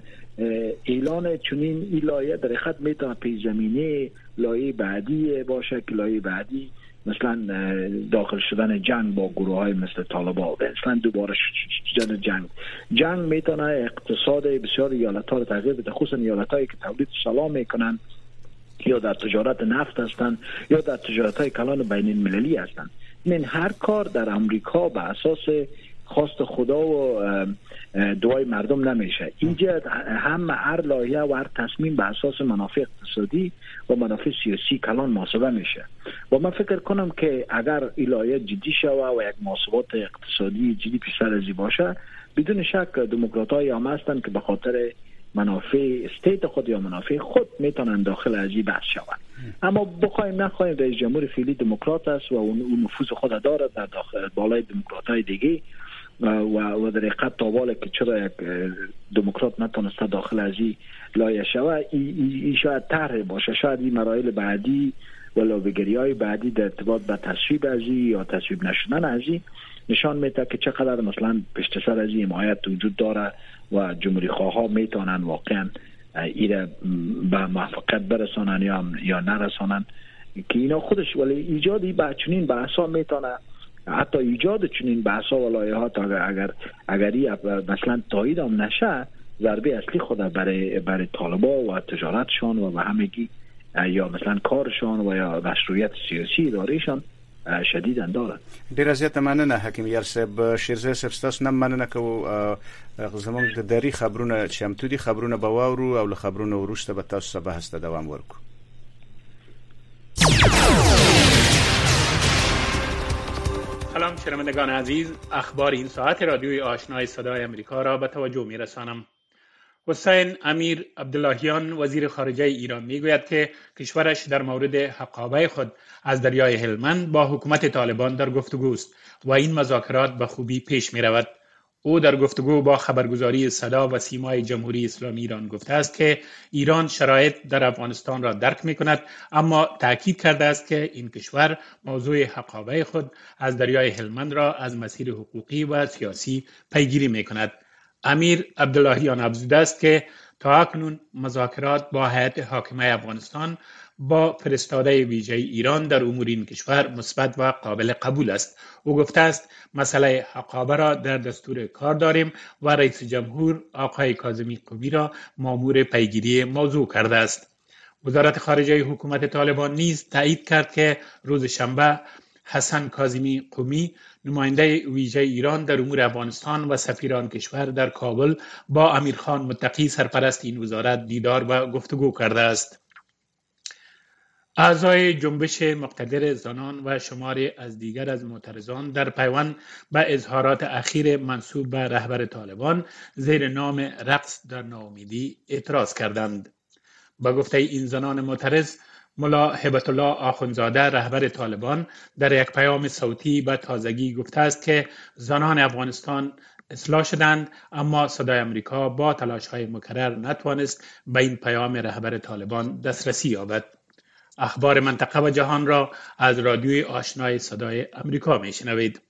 اعلان چنین این لایحه در حقیقت میتونه پیش زمینه لایحه بعدی باشه که لایحه بعدی مثلا داخل شدن جنگ با گروه‌های مثل طالبان، مثلا دوباره شدن جنگ میتونه اقتصاد بسیار ایالت‌ها رو تغییر بده، خصوصا ایالت‌هایی که تولید سلاح میکنن یا در تجارت نفت هستند یا در تجارت‌های کلان بین المللی هستند. من هر کار در امریکا به اساس خواست خدا و دعای مردم نمیشه. اینجا هم هر لایحه و هر تصمیم به اساس منافع اقتصادی و منافع سیاسی کلان محاسبه میشه و من فکر کنم که اگر این لایحه جدی شوه و یک محاسبات اقتصادی جدی پیش سر باشه، بدون شک دموکرات‌ها هم هستند که به خاطر منافع استیت خود یا منافع خود میتونن داخل از این بحث شوند. اما بخوایم نخوایم رئیس جمهور فعلی دموکرات است و اون نفوذ خود داره در داخل بالای دموکرات‌های دیگه و در حقیقت تاواله که چرا یک دموکرات نتونسته داخل از این لایحه شوه، این شاید طرح باشه، شاید این مراحل بعدی و لابیگری‌های بعدی در ارتباط به تصویب از این یا تصویب نشدن از این نشان میده که چقدر مثلا پشت سر از این حمایت وجود داره و جمهوری خواها میتونن واقعا ایره به موفقیت برسانن یا نرسانن که اینا خودش، ولی ایجادی به چنین بحثا میتونه حتی ایجاد چنین بحثا و لایحات اگر مثلا تایید هم نشه ضربه اصلی خود برای طالبا و تجارتشان و به همگی یا مثلا کارشان و یا مشروعیت سیاسی ادارهشان شدیداً داره. ډیر زیات مننه حکیم یار صاحب. شیرزه صاحب تاسو نه مننه کوو زموږ د دری خبرونه چمتو دي خبرونه به واورو او له خبرونه وروسته به تاسو سره بحث ته دوام ورکو. سلام شنوندگان عزیز، اخبار این ساعت رادیوی آشنای صدای امریکا را به توجه می‌رسانم. حسین امیر عبداللهیان وزیر خارجه ایران میگوید که کشورش در مورد حقابه خود از دریای هلمند با حکومت طالبان در گفتگوست و این مذاکرات به خوبی پیش می رود. او در گفتگو با خبرگزاری صدا و سیمای جمهوری اسلامی ایران گفته است که ایران شرایط در افغانستان را درک می کند، اما تاکید کرده است که این کشور موضوع حقابه خود از دریای هلمند را از مسیر حقوقی و سیاسی پیگیری می کند. امیر عبداللهیان افزوده است که تا اکنون مذاکرات با هیئت حاکمه افغانستان با فرستاده ویژه ایران در امور این کشور مثبت و قابل قبول است. او گفته است مسئله حقابه را در دستور کار داریم و رئیس جمهور آقای کاظمی قوی را مامور پیگیری موضوع کرده است. وزارت خارجه حکومت طالبان نیز تایید کرد که روز شنبه حسن کاظمی قومی نماینده ویژه ایران در امور افغانستان و سفیر آن کشور در کابل با امیرخان متقی سرپرست این وزارت دیدار و گفتگو کرده است. اعضای جنبش مقتدر زنان و شماری از دیگر از معترضان در پیوند به اظهارات اخیر منسوب به رهبر طالبان زیر نام رقص در ناامیدی اعتراض کردند. با گفته این زنان معترض، ملا هبت الله آخوندزاده رهبر طالبان در یک پیام صوتی به تازگی گفته است که زنان افغانستان اصلاح شدند، اما صدای امریکا با تلاش‌های مکرر نتوانست به این پیام رهبر طالبان دسترسی یابد. اخبار منطقه و جهان را از رادیوی آشنای صدای امریکا میشنوید.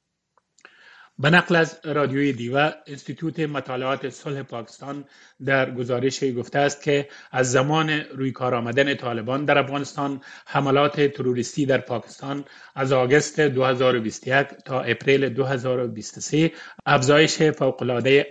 به نقل از رادیوی دیوه، انستیتوت مطالعات صلح پاکستان در گزارشی گفته است که از زمان روی کار آمدن طالبان در افغانستان، حملات تروریستی در پاکستان از آگوست 2021 تا اپریل 2023 افزایش فوق‌العاده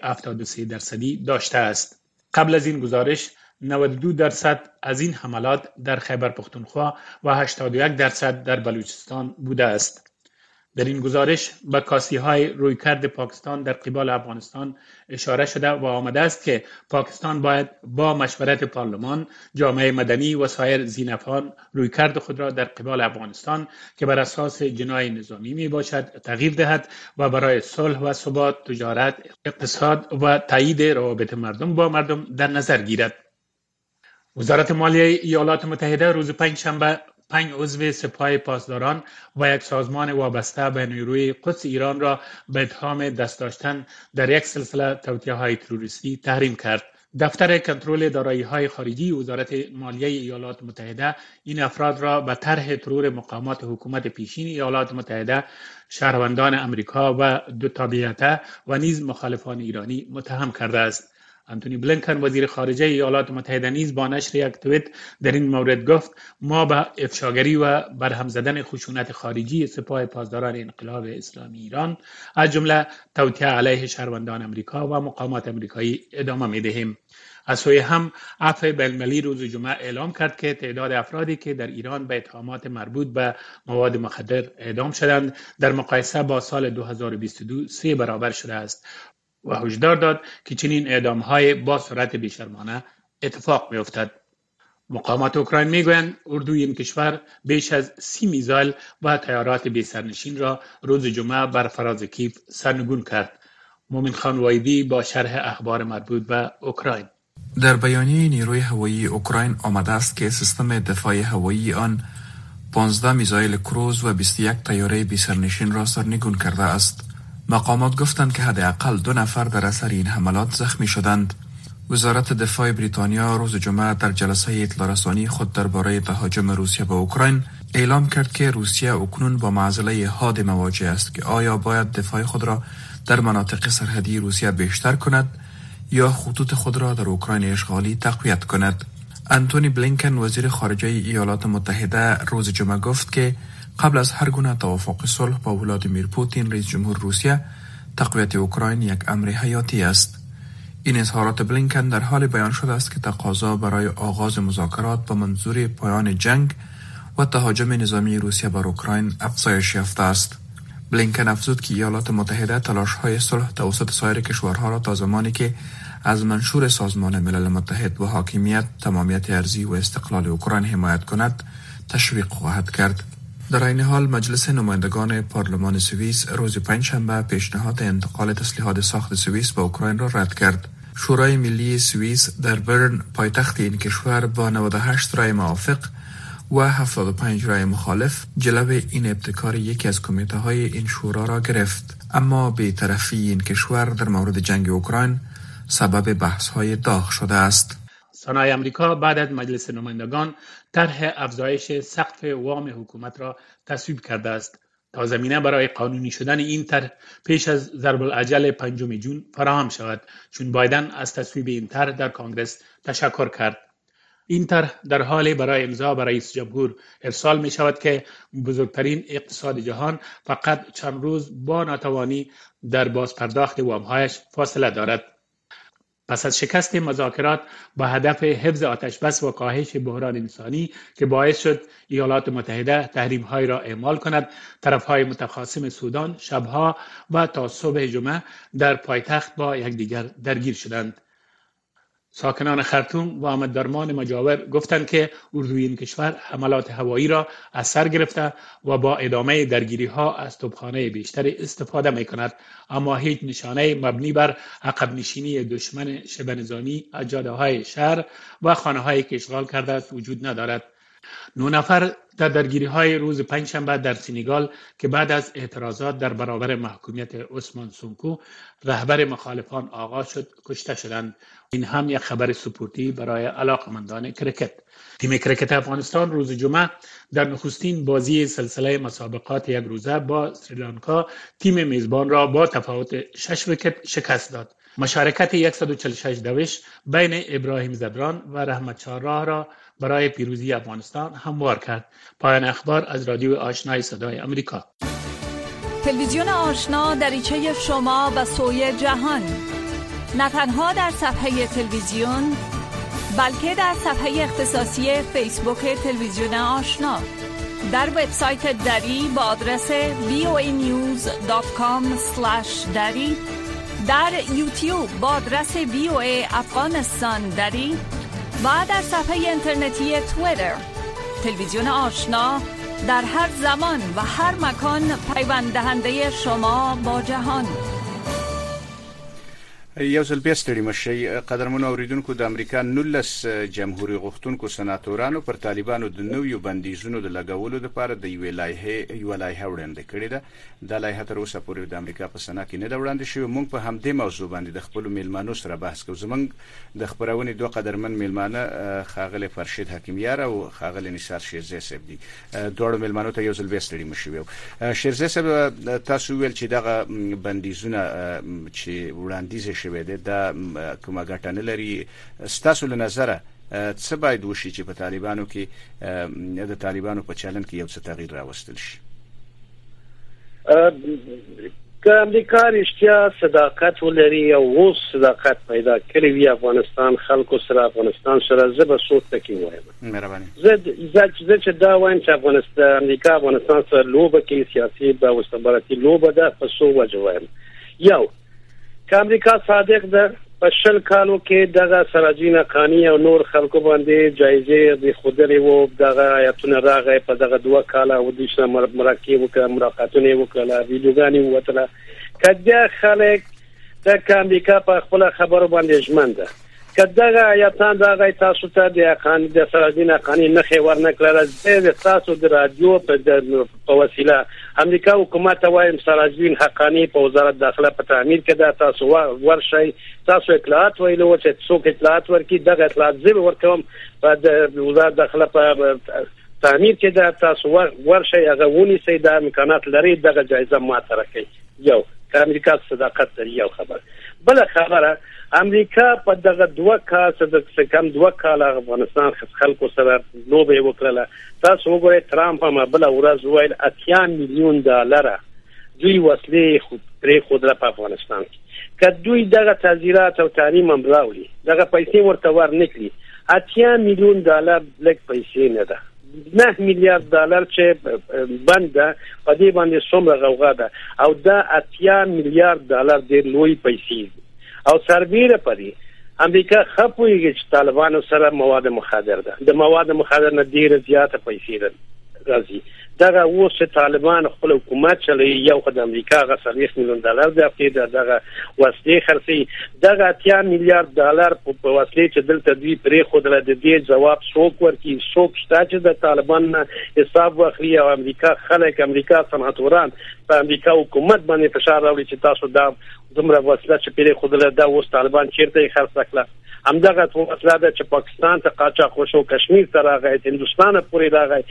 73% داشته است. قبل از این گزارش 92% از این حملات در خیبر پختونخوا و 81% در بلوچستان بوده است. در این گزارش به کاسی‌های رویکرد پاکستان در قبال افغانستان اشاره شده و آمده است که پاکستان باید با مشورت پارلمان، جامعه مدنی و سایر ذی‌نفعان رویکرد خود را در قبال افغانستان که بر اساس جناح نظامی می باشد تغییر دهد و برای صلح و ثبات، تجارت، اقتصاد و تایید روابط مردم با مردم در نظر گیرد. وزارت مالیه ایالات متحده روز پنجشنبه 5 عضو سپاه پاسداران و یک سازمان وابسته به نیروی قدس ایران را به اتهام دست داشتن در یک سلسله توطئه‌های تروریستی تحریم کرد. دفتر کنترل دارایی‌های خارجی وزارت مالیه ایالات متحده این افراد را به طرح ترور مقامات حکومت پیشین ایالات متحده، شهروندان امریکا و دو تابعیته و نیز مخالفان ایرانی متهم کرده است. انتونی بلینکن وزیر خارجه ایالات متحده نیز با نشر یک توییت در این مورد گفت: ما به افشاگری و برهم زدن خشونت خارجی سپاه پاسداران انقلاب اسلامی ایران از جمله توطئه علیه شهروندان امریکا و مقامات امریکایی ادامه می‌دهیم. از سوی هم عفو بین‌المللی روز جمعه اعلام کرد که تعداد افرادی که در ایران به اتهامات مربوط به مواد مخدر اعدام شدند در مقایسه با سال 2022 3 برابر شده است و هشدار داد که چنین اعدام‌های با سرعت بیشرمانه اتفاق می‌افتد. مقامات اوکراین میگویند اردوی این کشور بیش از 30 میزایل و طیارات بی‌سرنشین را روز جمعه بر فراز کیف سرنگون کرد. مومن خان وایدی با شرح اخبار مربوط به اوکراین. در بیانیه نیروی هوایی اوکراین آمده است که سیستم دفاع هوایی آن 15 میزایل کروز و 21 طیاره بی‌سرنشین را سرنگون کرده است. مقامات گفتند که حداقل 2 نفر در اثر این حملات زخمی شدند. وزارت دفاع بریتانیا روز جمعه در جلسه اطلاع رسانی خود درباره تهاجم روسیه به اوکراین اعلام کرد که روسیه اکنون با معضله حاد مواجه است که آیا باید دفاع خود را در مناطق سرحدی روسیه بیشتر کند یا خطوط خود را در اوکراین اشغالی تقویت کند. انتونی بلینکن وزیر خارجه ایالات متحده روز جمعه گفت که قبل از هر گونه توافق صلح با ولادیمیر پوتین رئیس جمهور روسیه، تقویت اوکراین یک امر حیاتی است. این اظهارات بلینکن در حال بیان شده است که تقاضا برای آغاز مذاکرات با منظور پایان جنگ و تهاجم نظامی روسیه بر اوکراین افزایش یافته است. بلینکن افزود که ایالات متحده تلاش‌های صلح توسط سایر کشورها را تا زمانی که از منشور سازمان ملل متحد و حاکمیت، تمامیت ارضی و استقلال اوکراین حمایت کند، تشویق خواهد کرد. در این حال مجلس نمایندگان پارلمان سوئیس روز پنجشنبه پیشنهاد انتقال تسلیحات ساخت سوئیس به اوکراین را رد کرد. شورای ملی سوئیس در برن، پایتخت این کشور، با 98 رای موافق و 75 رای مخالف جلوه این ابتکار یکی از کمیته‌های این شورا را گرفت. اما بی‌طرفی این کشور در مورد جنگ اوکراین سبب بحث‌های داغ شده است. سنای امریکا بعد از مجلس نمایندگان طرح افزایش سقف وام حکومت را تصویب کرده است تا زمینه برای قانونی شدن این طرح پیش از ضرب العجل 5 جون فراهم شود، چون بایدن از تصویب این طرح در کنگره تشکر کرد. این طرح در حال برای امضا به رئیس جمهور ارسال می شود که بزرگترین اقتصاد جهان فقط چند روز با ناتوانی در بازپرداخت وام‌هایش فاصله دارد. پس از شکست مذاکرات با هدف حفظ آتشبس و کاهش بحران انسانی که باعث شد ایالات متحده تحریم‌های را اعمال کند، طرف‌های متخاصم سودان شبها و تا صبح جمعه در پایتخت با یکدیگر درگیر شدند. ساکنان خرطوم و آمددرمان مجاور گفتند که اردوی این کشور حملات هوایی را از سر گرفته و با ادامه درگیری ها از توپخانه بیشتری استفاده می کند، اما هیچ نشانه مبنی بر عقب نشینی دشمن شبه نظامی از جاده های شهر و خانه هایی که اشغال کرده است وجود ندارد. 9 نفر در درگیری های روز پنجشنبه در سنگال که بعد از اعتراضات در برابر محکومیت عثمان سونکو رهبر مخالفان آغاز شد کشته شدند. این هم یک خبر سپورتی برای علاقمندان کرکت. تیم کرکت افغانستان روز جمعه در نخستین بازی سلسله مسابقات یک روزه با سریلانکا تیم میزبان را با تفاوت 6 ویکت شکست داد. مشارکت 146 دوش بین ابراهیم زدران و رحمت شاه راه را برای پیروزی افغانستان هموار کرد. پایان اخبار از رادیو آشنای صدای امریکا. تلویزیون آشنا دریچه شما به سوی جهان، نه تنها در صفحه تلویزیون بلکه در صفحه اختصاصی فیسبوک تلویزیون آشنا، در وبسایت دری با آدرس voanews.com/dari، در یوتیوب با آدرس VOA افغانستان دری و در صفحه اینترنتی توییتر. تلویزیون آشنا در هر زمان و هر مکان پیوند دهنده شما با جهان. یو ځل بیا ستړي مشئ. قدرمنو اوریدونکو، د امریکا 19 جمهوریت غوښتونکو سناتورانو پر طالبانو د نویو بندیزونو د لګولو لپاره د یو لایحه وړاندې کړې ده. دا لایحه تر اوسه پورې د امریکا په سنا کې نه ده وړاندې شوې. موږ په همدې موضوع باندې د خپل میلمانو سره بحث کوو. زمونږ د خبرونې دوه قدرمن میلمانه خاغلی فرشید حکیمیار او خاغلی نثار شیرزی صاحب دي. دوړو میلمانو ته یو ځل بیا ستړي مشئ. شیرزی صاحب، تاسو ویل چې دغه بندیزونه چې وړاندیز شوی دی دا کومه ګټه نه لري. ستاسو له نظره څه باید وشي چې په طالبانو کې د طالبانو په چلن کې یو څه تغییر راوستل شي؟ که امریکا رښتیا صداقت ولري او اوس صداقت پیدا کړی وي افغانستان خلکو سره، افغانستان سره، زه به څو ټکي وایم. مهرباني. زه چې دا وایم چې امریکا افغانستان سره لوبه کې سیاسي به واستخباراتي لوبه ده، په څو وجه وایم. یو، که امریکا صادق ده په 20 کالو کې دغه سراجین حقانی او نور خلکو باندې جایزه د خودري وو، دغه آیتونه راغی په دغه 2 کاله او د شنه مراکب وکړه، مراقاتونه وکړه، ویډیوګانی وته. کله خلک د امریکا په خپل خبرو باندې ژمن ده. کداغه آیتان دغه تاسو ته د سراجین حقانی نه خبر نه کړل. د تاسو د رادیو په وسیله امریکا حکومت وایم سراجین حقانی په وزارت داخله په تعمیر کې دا تاسو ورشي، تاسو اطلاعات ویلو چې څوک اطلاعات ورکړي، دغه اطلاعات زه ورکوم په وزارت داخله په تعمیر کې دا تاسو ورشي، هغه ونی سي د امکانات لري دغه جایزه ماته راکړي. یو، که امریکا صداقت لري. یو خبر. بل خبره، امریکا په دغه 2 کال څخه کم 2 کال افغانستان خلکو سره لوبه وکړه. تاسو وګورئ ترامپ هم بل ورځ ویل 80 میلیون ډالر دوی وسلې پرې خودره په افغانستان کې. که دوی دغه تعزیرات او تعلیم هم راوړي، دغه پیسې ورته ورنکړي، 80 میلیون ډالر لږ پیسې نه ده. 9 میلیارډ ډالر چې بند ده په دې باندې څومره غوغا ده، او دا 80 میلیارډ ډالر ډېر لوی پیسې او سربیره پدې امریکا خپويږي چې طالبانو سره مواد مخدر ده. د مواد مخدر نه ډیره زیاته پیسې راځي. دغه اوس طالبان خپل حکومت چلي، یو خدای امریکا غ 30 میلیون ډالر دغه وسلې خرڅي. دغه 80 میلیارډ ډالر په وسلې چې دلته دوی پرې خود را د دې جواب څوک ورکړي، څوک شته چې د طالبان حساب واخلي. او امریکا خلک، امریکا سناتوران په امریکا حکومت باندې فشار راوړي چې تاسو دا دومره وسله چې پرې خود را دا اوس طالبان چیرته خرڅ کړه. همدغه وسله ده چې پاکستان ته قاچاق وشو، کشمیر ته راغی، هندوستان پورې راغی،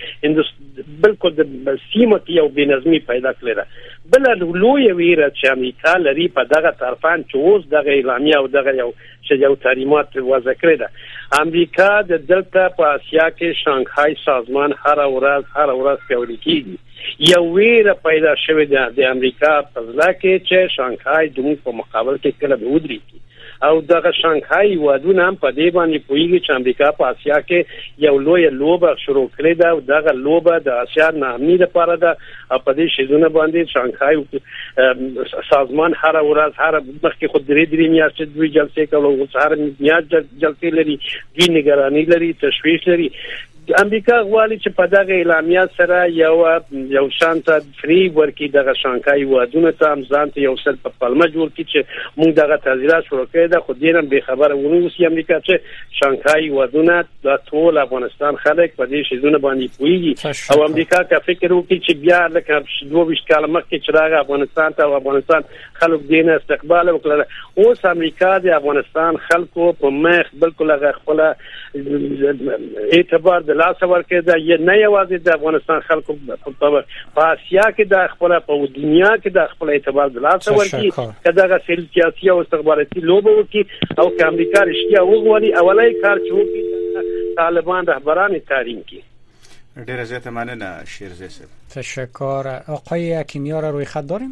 بالکل د سیمه کې یو بنظمي پیدا کړه. بل لوی ویره چې امریکا لري په دغه طرفان چې اوس دغه اعلامیه او دغه یو تعلیمات وضع کړی ده. امریکا د دلته په اسیا کې شانګهای سازمان هر ورځ پیاوړی کیږي. یو ویره پیدا شوې ده د امریکا په ځل کې چې شانګهای د موږ په مقابل کې کله به ودرېږي. او دغه شانګهای وادونه هم په دې باندې پویږي چې امریکا په اسیا کې یو لوی لوبه شروع کړې ده او دغه لوبه د اسیا نامي لپاره ده او په دې شیزونه باندې شانګهای سازمان هر ورځ هر مخکې خو درې میاشتې دوی جلسې کوي او هر میاشت جلسې لري دوی نگرانی لري تشویش لري امریکا غواړي چې په دغه اعلامیه سره یو شانت فری ورکی دغه شانګهای وادونه ته هم ځان ته یو څل په پلمه جوړ کړي چې موږ دغه تعزیرات شروع کړی ده خو دینم به خبره ونوسی امریکا چې شانګهای وادونه د ټول افغانستان خلک په دې شیزونه باندې پويږي او امریکا کا فکر وکړي چې بیا لکه 22 کال مخکې چې راغی افغانستان ته افغانستان خلک دینه استقبال وکړل اوس امریکا د افغانستان خلکو په مخ بالکل هغه خپل اعتبار د لاس ورکړي دا نه یوازې د افغانستان خلکو په آسیا کې د خپل په دنیا کې د خپل اعتبار د لاس ورکړي کداغه سیاسي او استخباراتي لوبه وکړي او که امریکا رښتیا وغواړي اولای کار چې وکړي طالبان رهبران تحریم کړي. ډیره زیاته مننه شیرزی صاحب. تشکر. آقای کیمیا را روی خط داریم؟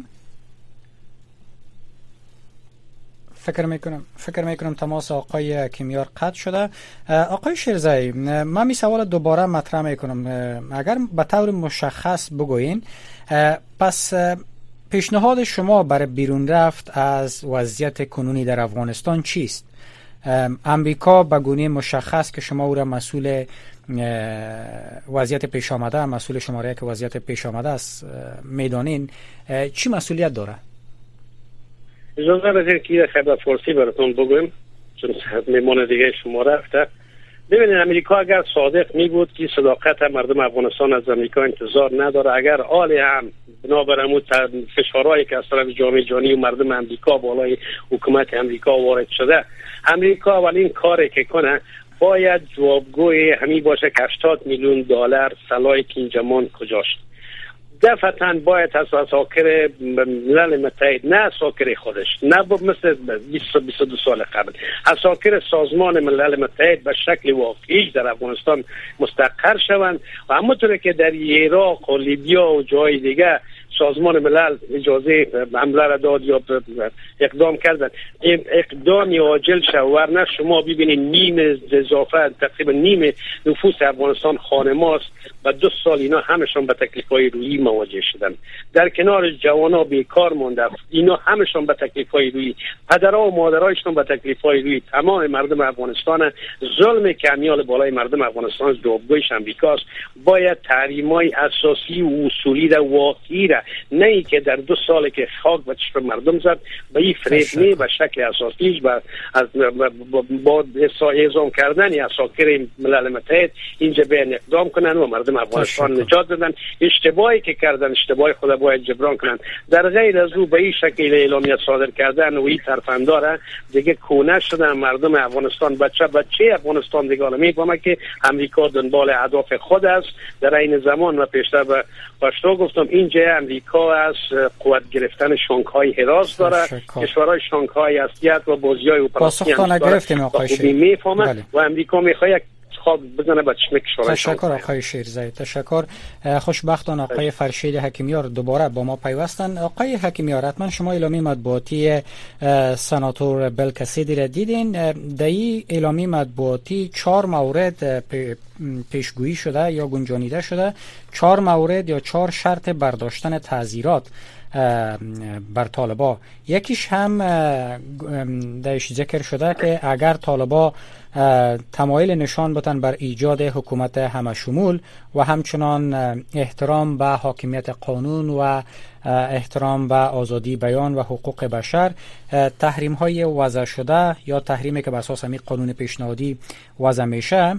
فکر میکنم تماس آقای کیمیار قطع شده. آقای شیرزی، من می سوال دوباره مطرح میکنم، اگر به طور مشخص بگوین پس پیشنهاد شما برای بیرون رفت از وضعیت کنونی در افغانستان چیست؟ امریکا به گونه مشخص که شما او را مسئول وضعیت پیش آمده، مسئول شماره که وضعیت پیش آمده است میدانین، چی مسئولیت داره؟ اجازه بدید که خبر فارسی براتون بگویم چون میمونه دیگه شما رفته. ببینید امریکا اگر صادق می بود که صداقت مردم افغانستان از امریکا انتظار نداره، اگر آل هم بنابراین فشارهایی که از طرف جامعه جهانی و مردم امریکا بالای حکومت امریکا وارد شده، امریکا اولین کاری که کنه باید جوابگوی همین باشه که 80 میلیون دلار سلاح کینجمان کجاست. دفعتاً باید از اساکر ملل متحد، نه اساکر خودش، نه مثل 22 سال قبل، اساکر سازمان ملل متحد به شکل واقعی در افغانستان مستقر شوند و همونطور که در عراق و لیبیا و جای دیگه سازمان ملل اجازه حمله را داد یا اقدام کردن، اقدامی عاجل شد، ورنه شما ببینید نیم اضافه تقریبا نیم نفوس افغانستان خانماست و 2 سال اینا همشون به تکلیف‌های روحی مواجه شدن، در کنار جوانا بیکار مونده، اینا همشون به تکلیف‌های روحی، پدرها و مادرایشون به تکلیف‌های روحی، تمام مردم افغانستان ظلم کمیال بالای مردم افغانستان جوابگویش امریکاست. باید تحریم‌های اساسی و اصولی را واقعی را، نه ای که در 2 سال که خاک به چشم مردم زد به این فریبنی به شکل اساسیش با اعزام کردن اساکر ملل متحد اینجا بیان اقدام کنن و مردم افغانستان نجات بدن. اشتباهی که کردن اشتباه خود باید جبران کنن، در غیر از او به این شکل اعلامیه صادر کردن و این ترفنداره دیگه کونه شدن مردم افغانستان. بچه افغانستان دیگه میفهمه که امریکا دنبال اهداف خود است. در این زمان و پیشتر به باشتو گفتم اینجا امریکا از قوت گرفتن شانگهای حراس داره، کشورهای شانگهای اسیات و بازیای اپراسیون میفهمه و امریکا میخواد یک خواب بزنه به چشم کشورهای. تشکر آقای شیرزی. تشکر. خوشبختانه آقای فرشید حکیمیار دوباره با ما پیوستن. آقای حکیمیار، حتما شما اعلامیه مطبوعاتی سناتور بلکسیدی را دیدین. در این اعلامیه مطبوعاتی 4 مورد پیشگویی شده یا گنجانیده شده، 4 مورد یا 4 شرط برداشتن تعزیرات بر طالبا. یکیش هم درش ذکر شده که اگر طالبا تمایل نشان بدن بر ایجاد حکومت همشمول و همچنان احترام به حاکمیت قانون و احترام به آزادی بیان و حقوق بشر، تحریم های وضع شده یا تحریمی که بر اساس همین قانون پیشنهادی وضع میشه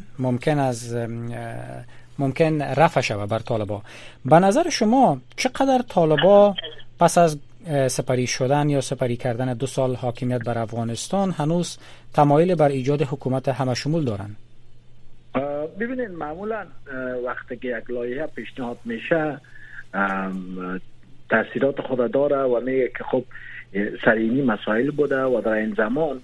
ممکن رفع شود بر طالبا. به نظر شما چقدر طالبا پس از سپری شدن یا سپری کردن 2 سال حاکمیت بر افغانستان هنوز تمایل بر ایجاد حکومت همشمول دارن؟ ببینید معمولا وقتی که یک لایحه پیشنهاد میشه تاثیرات خود داره و میگه که خب سرینی مسائل بوده و در این زمان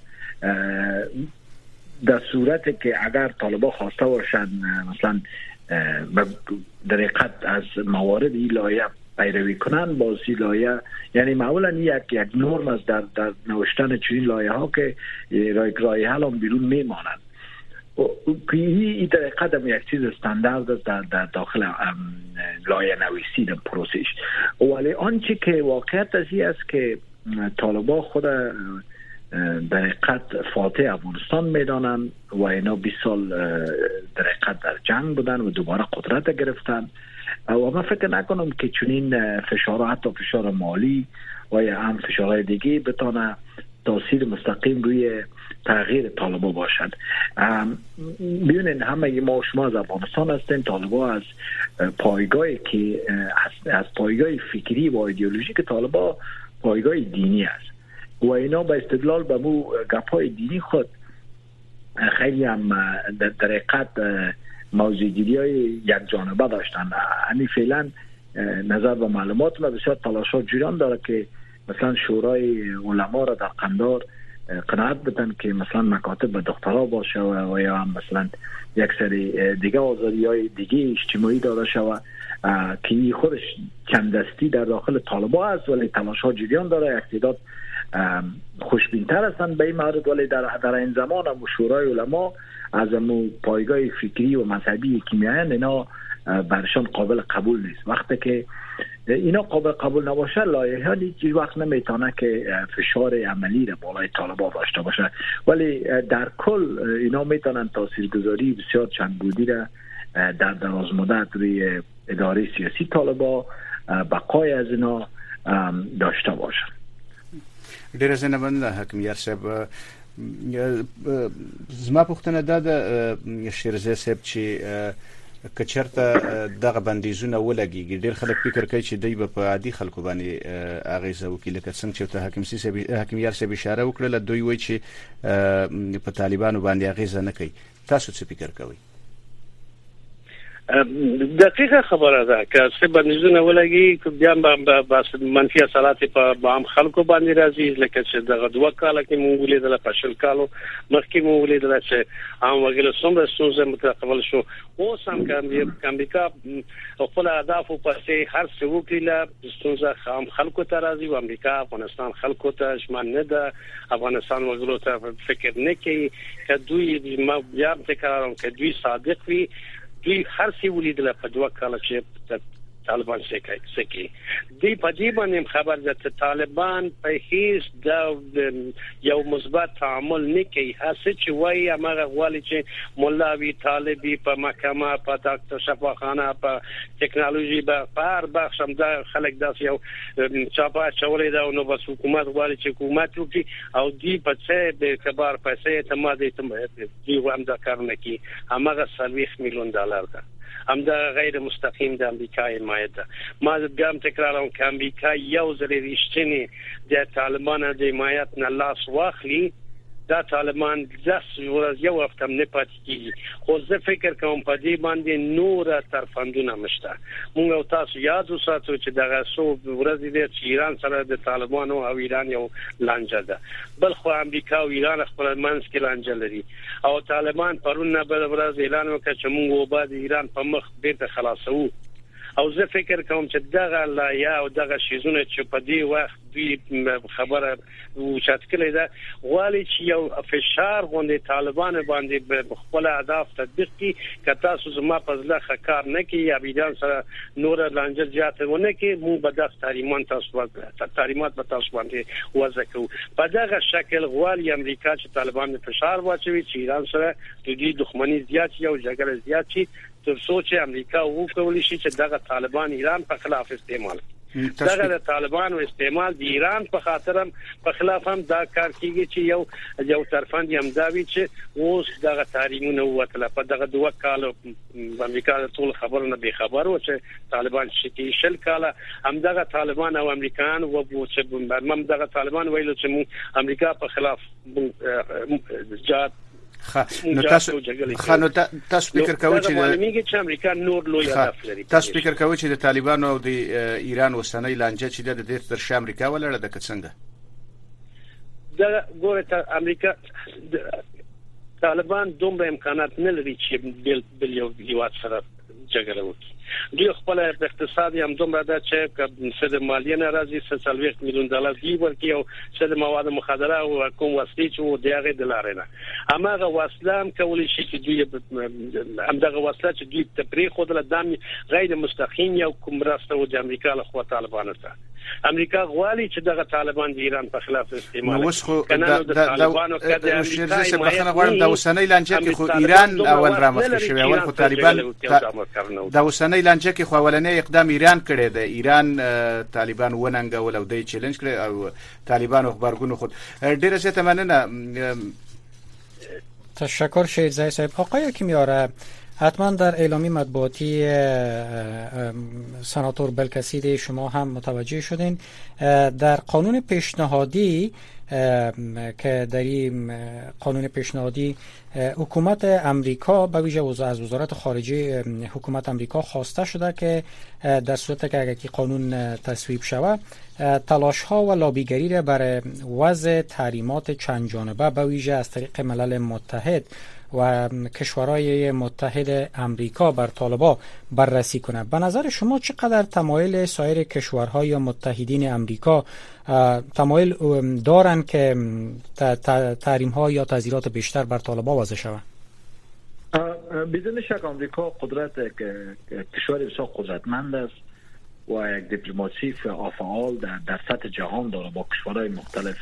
در صورتی که اگر طالبا خواسته باشند مثلا در حقیقت از موارد این لایحه پیروی کنن بازی لایه، یعنی معمولا یک نرم است در نوشتن چنین لایه ها که رای حل هم بیرون میمانند. این در قدم یک چیز استاندارد است در داخل لایه نویسی در پروسش. ولی آنچه که واقعیت است که طالبان خود در حقیقت فاتح افغانستان میدانند و اینا 20 سال در حقیقت در جنگ بودن و دوباره قدرت گرفتن و من فکر نکنم که چنین فشارها، حتی فشار مالی و یا هم فشارهای دیگه بتونه تاثیر مستقیم روی تغییر طالبان باشد. ببینید همه ما شما از افغانستان هستیم، طالبان از پایگاهی که از پایگاه فکری و ایدئولوژیک طالبان پایگاه دینی است و اینا با استدلال به مو گپ‌های دینی خود خیلی هم در حقیقت موضوعگیری‌های یک جانبه داشتن. یعنی فعلا نظر به معلومات ما بسیار تلاشات جریان داره که مثلا شورای علما را در قندار قناعت بدن که مثلا مکاتب به دخترها باشه و یا هم مثلا یک سری دیگه آزادی‌های دیگه اجتماعی داره شود که خودش چند دستی در داخل طالبان است، ولی تلاشات جریان داره. اقتدار خوشبین‌تر هستند به این مورد، ولی در این زمان هم شورای علما از امو پایگاه فکری و مذهبی که میاین اینا برشان قابل قبول نیست. وقتی که اینا قابل قبول نباشه لایحه هیچ وقت نمیتونه که فشار عملی را بالای طالبان داشته باشه، ولی در کل اینا میتونن تاثیرگذاری بسیار چند بودی را در دراز مدت روی اداره سیاسی طالبان بقای از اینا داشته باشن. ډیر زنبند حکم صاحب زما پوښتنه ده شیرزه صاحب چې کچرته دغه بندیزونه ولګي ډیر خلک فکر کوي چې دوی په عادي خلکو باندې اغیزه وکړي، لکه څنګه چې حکم یار صاحب اشاره وکړه دوی وایي چې په طالبانو باندې اغیزه نه کوي. تاسو څه فکر کوئ؟ دقیقه خبره ده که څه بندیزونه ولګي که بیا به منفي اثرات په عام خلکو باندې راځي، لکه چې دغه 2 کاله کې مونږ ولیدل، په شل کالو مخکې مونږ ولیدل چې عام وګړو څومره ستونزې متقابل شو. اوس هم که امریکا خپل اهدافو پسې هر څه وکړي له ستونزه عام خلکو ته راځي و امریکا افغانستان خلکو ته شمن نه ده، افغانستان وګړو ته فکر نه کوي. که دوی ما بیا تکراروم که دوی صادق وي، دوی هر څه ولیدل په 2 کال کې طالبان سکی دی په دې باندې خبر ده چې طالبان په هیڅ د یو مثبت تعامل نه کوي. هڅه چې وایي هغه غواړي چې مولاوی طالبي په محکمه په ډاکټر شفاخانه په ټکنالوژي په هر بخش هم د خلک داس یو چاپا چولې دا نو بس حکومت غواړي چې حکومت وکړي او دی په څه د کبار پیسې اعتماد دی هم دا کار نه کوي. هغه $30 میلیون ده هم دا غیر مستقیم د امریکا حمایت ده. ما زدګام تکراروم که امریکا یو ځل رښتینی د طالبانو د حمایت نه لاس واخلي، دا طالبان 10 ورځې یو هفته نه پاتې کیږي. خو زه فکر کوم په دې باندې نور ترفندونه مشته. موږ تاسو یاد وساتو چې دغه څو ورځې د ایران سره د طالبانو او ایران یو لانجه ده، بل خو امریکا او ایران خپل منځ کې لانجه لري او طالبان پرون نه بل ورځ اعلان وکړ چې موږ وباد ایران په مخ بیرته خلاصو. او زه فکر کوم چې دغه لایه او دغه شیزونه چې په دې وخت دوی خبره وشات کړي ده غواړي چې یو فشار غونډې طالبان باندې خپل اهداف تطبیق کړي. که تاسو زما په ځله خکار نه کوي یا بیان سره نور لانجه زیاتونه کوي، موږ به د تحریمات به تاسو باندې وضع کوو. په دغه شکل غواړي امریکا چې طالبان فشار واچوي چې ایران سره د دې دښمنۍ زیات او جګړه زیات شي، تر څو چې امریکا وکولي شي چې دغه طالبان ایران په خلاف استعمال دغه د طالبانو استعمال د ایران په خاطر هم په خلاف هم دا کار کیږي چې یو طرفان هم دا وی چې اوس دغه تحریمونه وکړه. په دغه 2 کال امریکا ټول خبرونه به خبر و چې طالبان شتي شل کال هم دغه طالبان او امریکایان و چې هم دغه طالبان ویلو چې امریکا په خلاف جات نو تاسو فکر کوئ چې امریکا نور لوی هدف لري؟ تاسو فکر کوئ چې د طالبانو او د ایران وسنۍ لانجه چې د دې تر شا امریکا ولړه د څنګه دا ګوره امریکا طالبان دومره امکانات نه لري چې بل یو هیواد سره جګړه وکړي. دوی خپل اقتصاد هم دومره ده چې څه د مالیې نه راځي 3 میلیون ډالر دی ورکي او څه د مواد مخدره او کوم وسلې چې د هغه د لارې نه هماغه وسله هم کولی شي چې دوی همدغه وسله چې دوی تفریح خود له دام غیر مستقیم یو کوم راسته د امریکا له خوا طالبانو ته امریکا غواړي چې دغه طالبان د ایران په خلاف استعمال کنه د طالبانو کده امریکا څخه بخنه غواړم د اوسنۍ لانجه کې خو ایران اول رامخ شوی اول خو طالبان د اوسنۍ لانجه کې خو اولنې اقدام ایران کړی د ایران طالبان وننګول او د چیلنج کړی او طالبان خبرګون خود ډیره زیاته مننه. تشکر شیرزای صاحب. آقای کیمیارا حتما در اعلامیه مطبوعاتی سناتور بلکسید شما هم متوجه شدین در قانون پیشنهادی که در این قانون پیشنهادی حکومت امریکا به ویژه از وزارت خارجه حکومت امریکا خواسته شده که در صورت که اگر قانون تصویب شود تلاش ها و لابیگری را برای وضع تحریمات چند جانبه به ویژه از طریق ملل متحد و کشورهای متحد امریکا بر طالبان بررسی کنه. به نظر شما چقدر تمایل سایر کشورهای یا متحدین امریکا تمایل دارن که تحریم ها یا تعزیرات بیشتر بر طالبان وضع شود؟ بدون شک امریکا کشور بسیار قدرتمند است و یک دیپلماسی فعال در سطح جهان داره با کشورهای مختلف.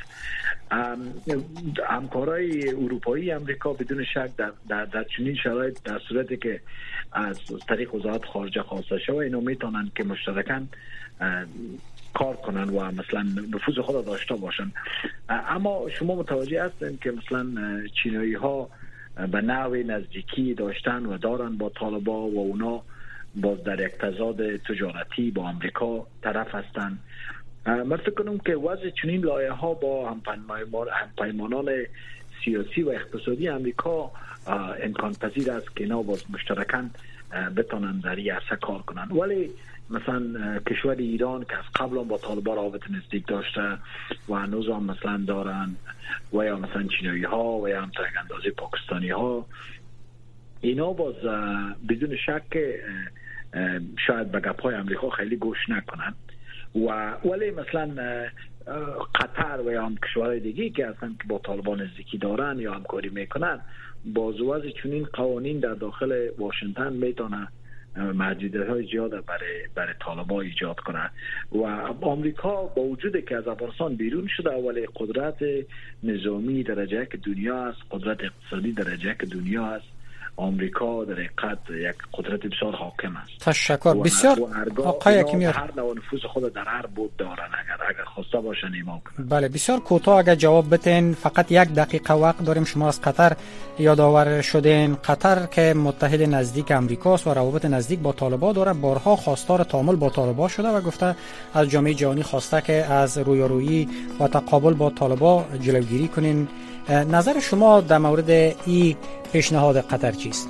همکارای اروپایی امریکا بدون شک در چنین شرایط در صورتی که از طریق وزارت خارجه خواسته شود اینا میتونن که مشترکاً کار کنن و مثلا نفوذ خود داشته باشن. اما شما متوجه هستین که مثلا چینایی ها به نوع نزدیکی داشتن و دارن با طالبان و اونا باز در یک تضاد تجارتی با امریکا طرف هستند. من فکر کنم که وضع چنین لایه ها با همپیمانان سیاسی و اقتصادی امریکا امکان پذیر است که اینا باز مشترکاً بتونن در این عرصه کار کنن. ولی مثلا کشور ایران که از قبل با طالبان رابطه نزدیک داشته و هنوز هم مثلا دارن و یا مثلا چینایی ها و یا هم تا اندازه پاکستانی ها اینا باز بدون شک شاید به گپ‌های امریکا خیلی گوش نکنن ولی مثلا قطر و یا هم کشورهای دیگه که اصلا که با طالبان نزدیکی دارن یا همکاری میکنن باز وضع چنین قوانین در داخل واشنگتن میتونه محدودیت‌های زیاد برای طالبان ایجاد کنه و آمریکا با وجودی که از افغانستان بیرون شده ولی قدرت نظامی درجه که دنیا است، قدرت اقتصادی درجه که دنیا است، آمریکا در حقیقت یک قدرت بسیار حاکم است. تشکر بسیار. آقای کیمیار هر نوع نفوذ خود در هر بود دارن اگر خواسته باشن ایمان کنن. بله بسیار کوتاه اگر جواب بتین، فقط 1 دقیقه وقت داریم. شما از قطر یادآور شدین. قطر که متحد نزدیک امریکاست و روابط نزدیک با طالبان داره، بارها خواستار تعامل با طالبان شده و گفته از جامعه جهانی خواسته که از رویارویی و تقابل با طالبان جلوگیری کنین. نظر شما در مورد این پیشنهاد قطر چیست؟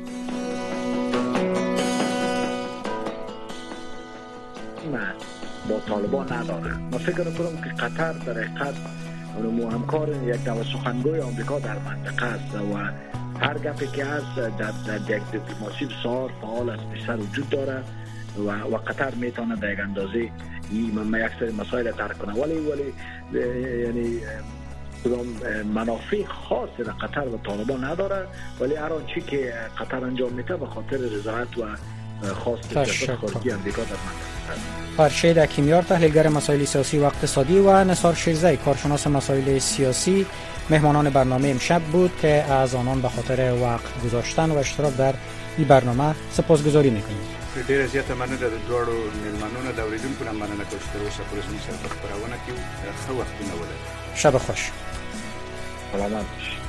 من با طالبان ندارم. من فکر می‌کنم که قطر در حقیقت همکار یک نوع سخنگوی آمریکا در منطقه است و هر گپی که هست در یک دیپلماسی بسیار فعال است بیشتر وجود داره و قطر میتونه در یک اندازه یک سری مسائل ترک کنه ولی یعنی منافع خاص در قطر و طالبان نداره ولی هر آنچه که قطر انجام میده به خاطر رضایت و خواست سیاست خارجی امریکا در منطقه. فرشید کیمیار تحلیلگر مسائل سیاسی و اقتصادی و نثار شیرزای کارشناس مسائل سیاسی مهمانان برنامه امشب بود که از آنان به خاطر وقت گذاشتن و اشتراک در این برنامه سپاسگزاری میکنیم. ډیره زیاته مننه د دوړو مېلمنونو د اوریدونکو نه مننه کوم چې تر اوسه پورې زموږ سره په خبرونه کې ښه وختونه ولرئ. شب خوش. سلامت.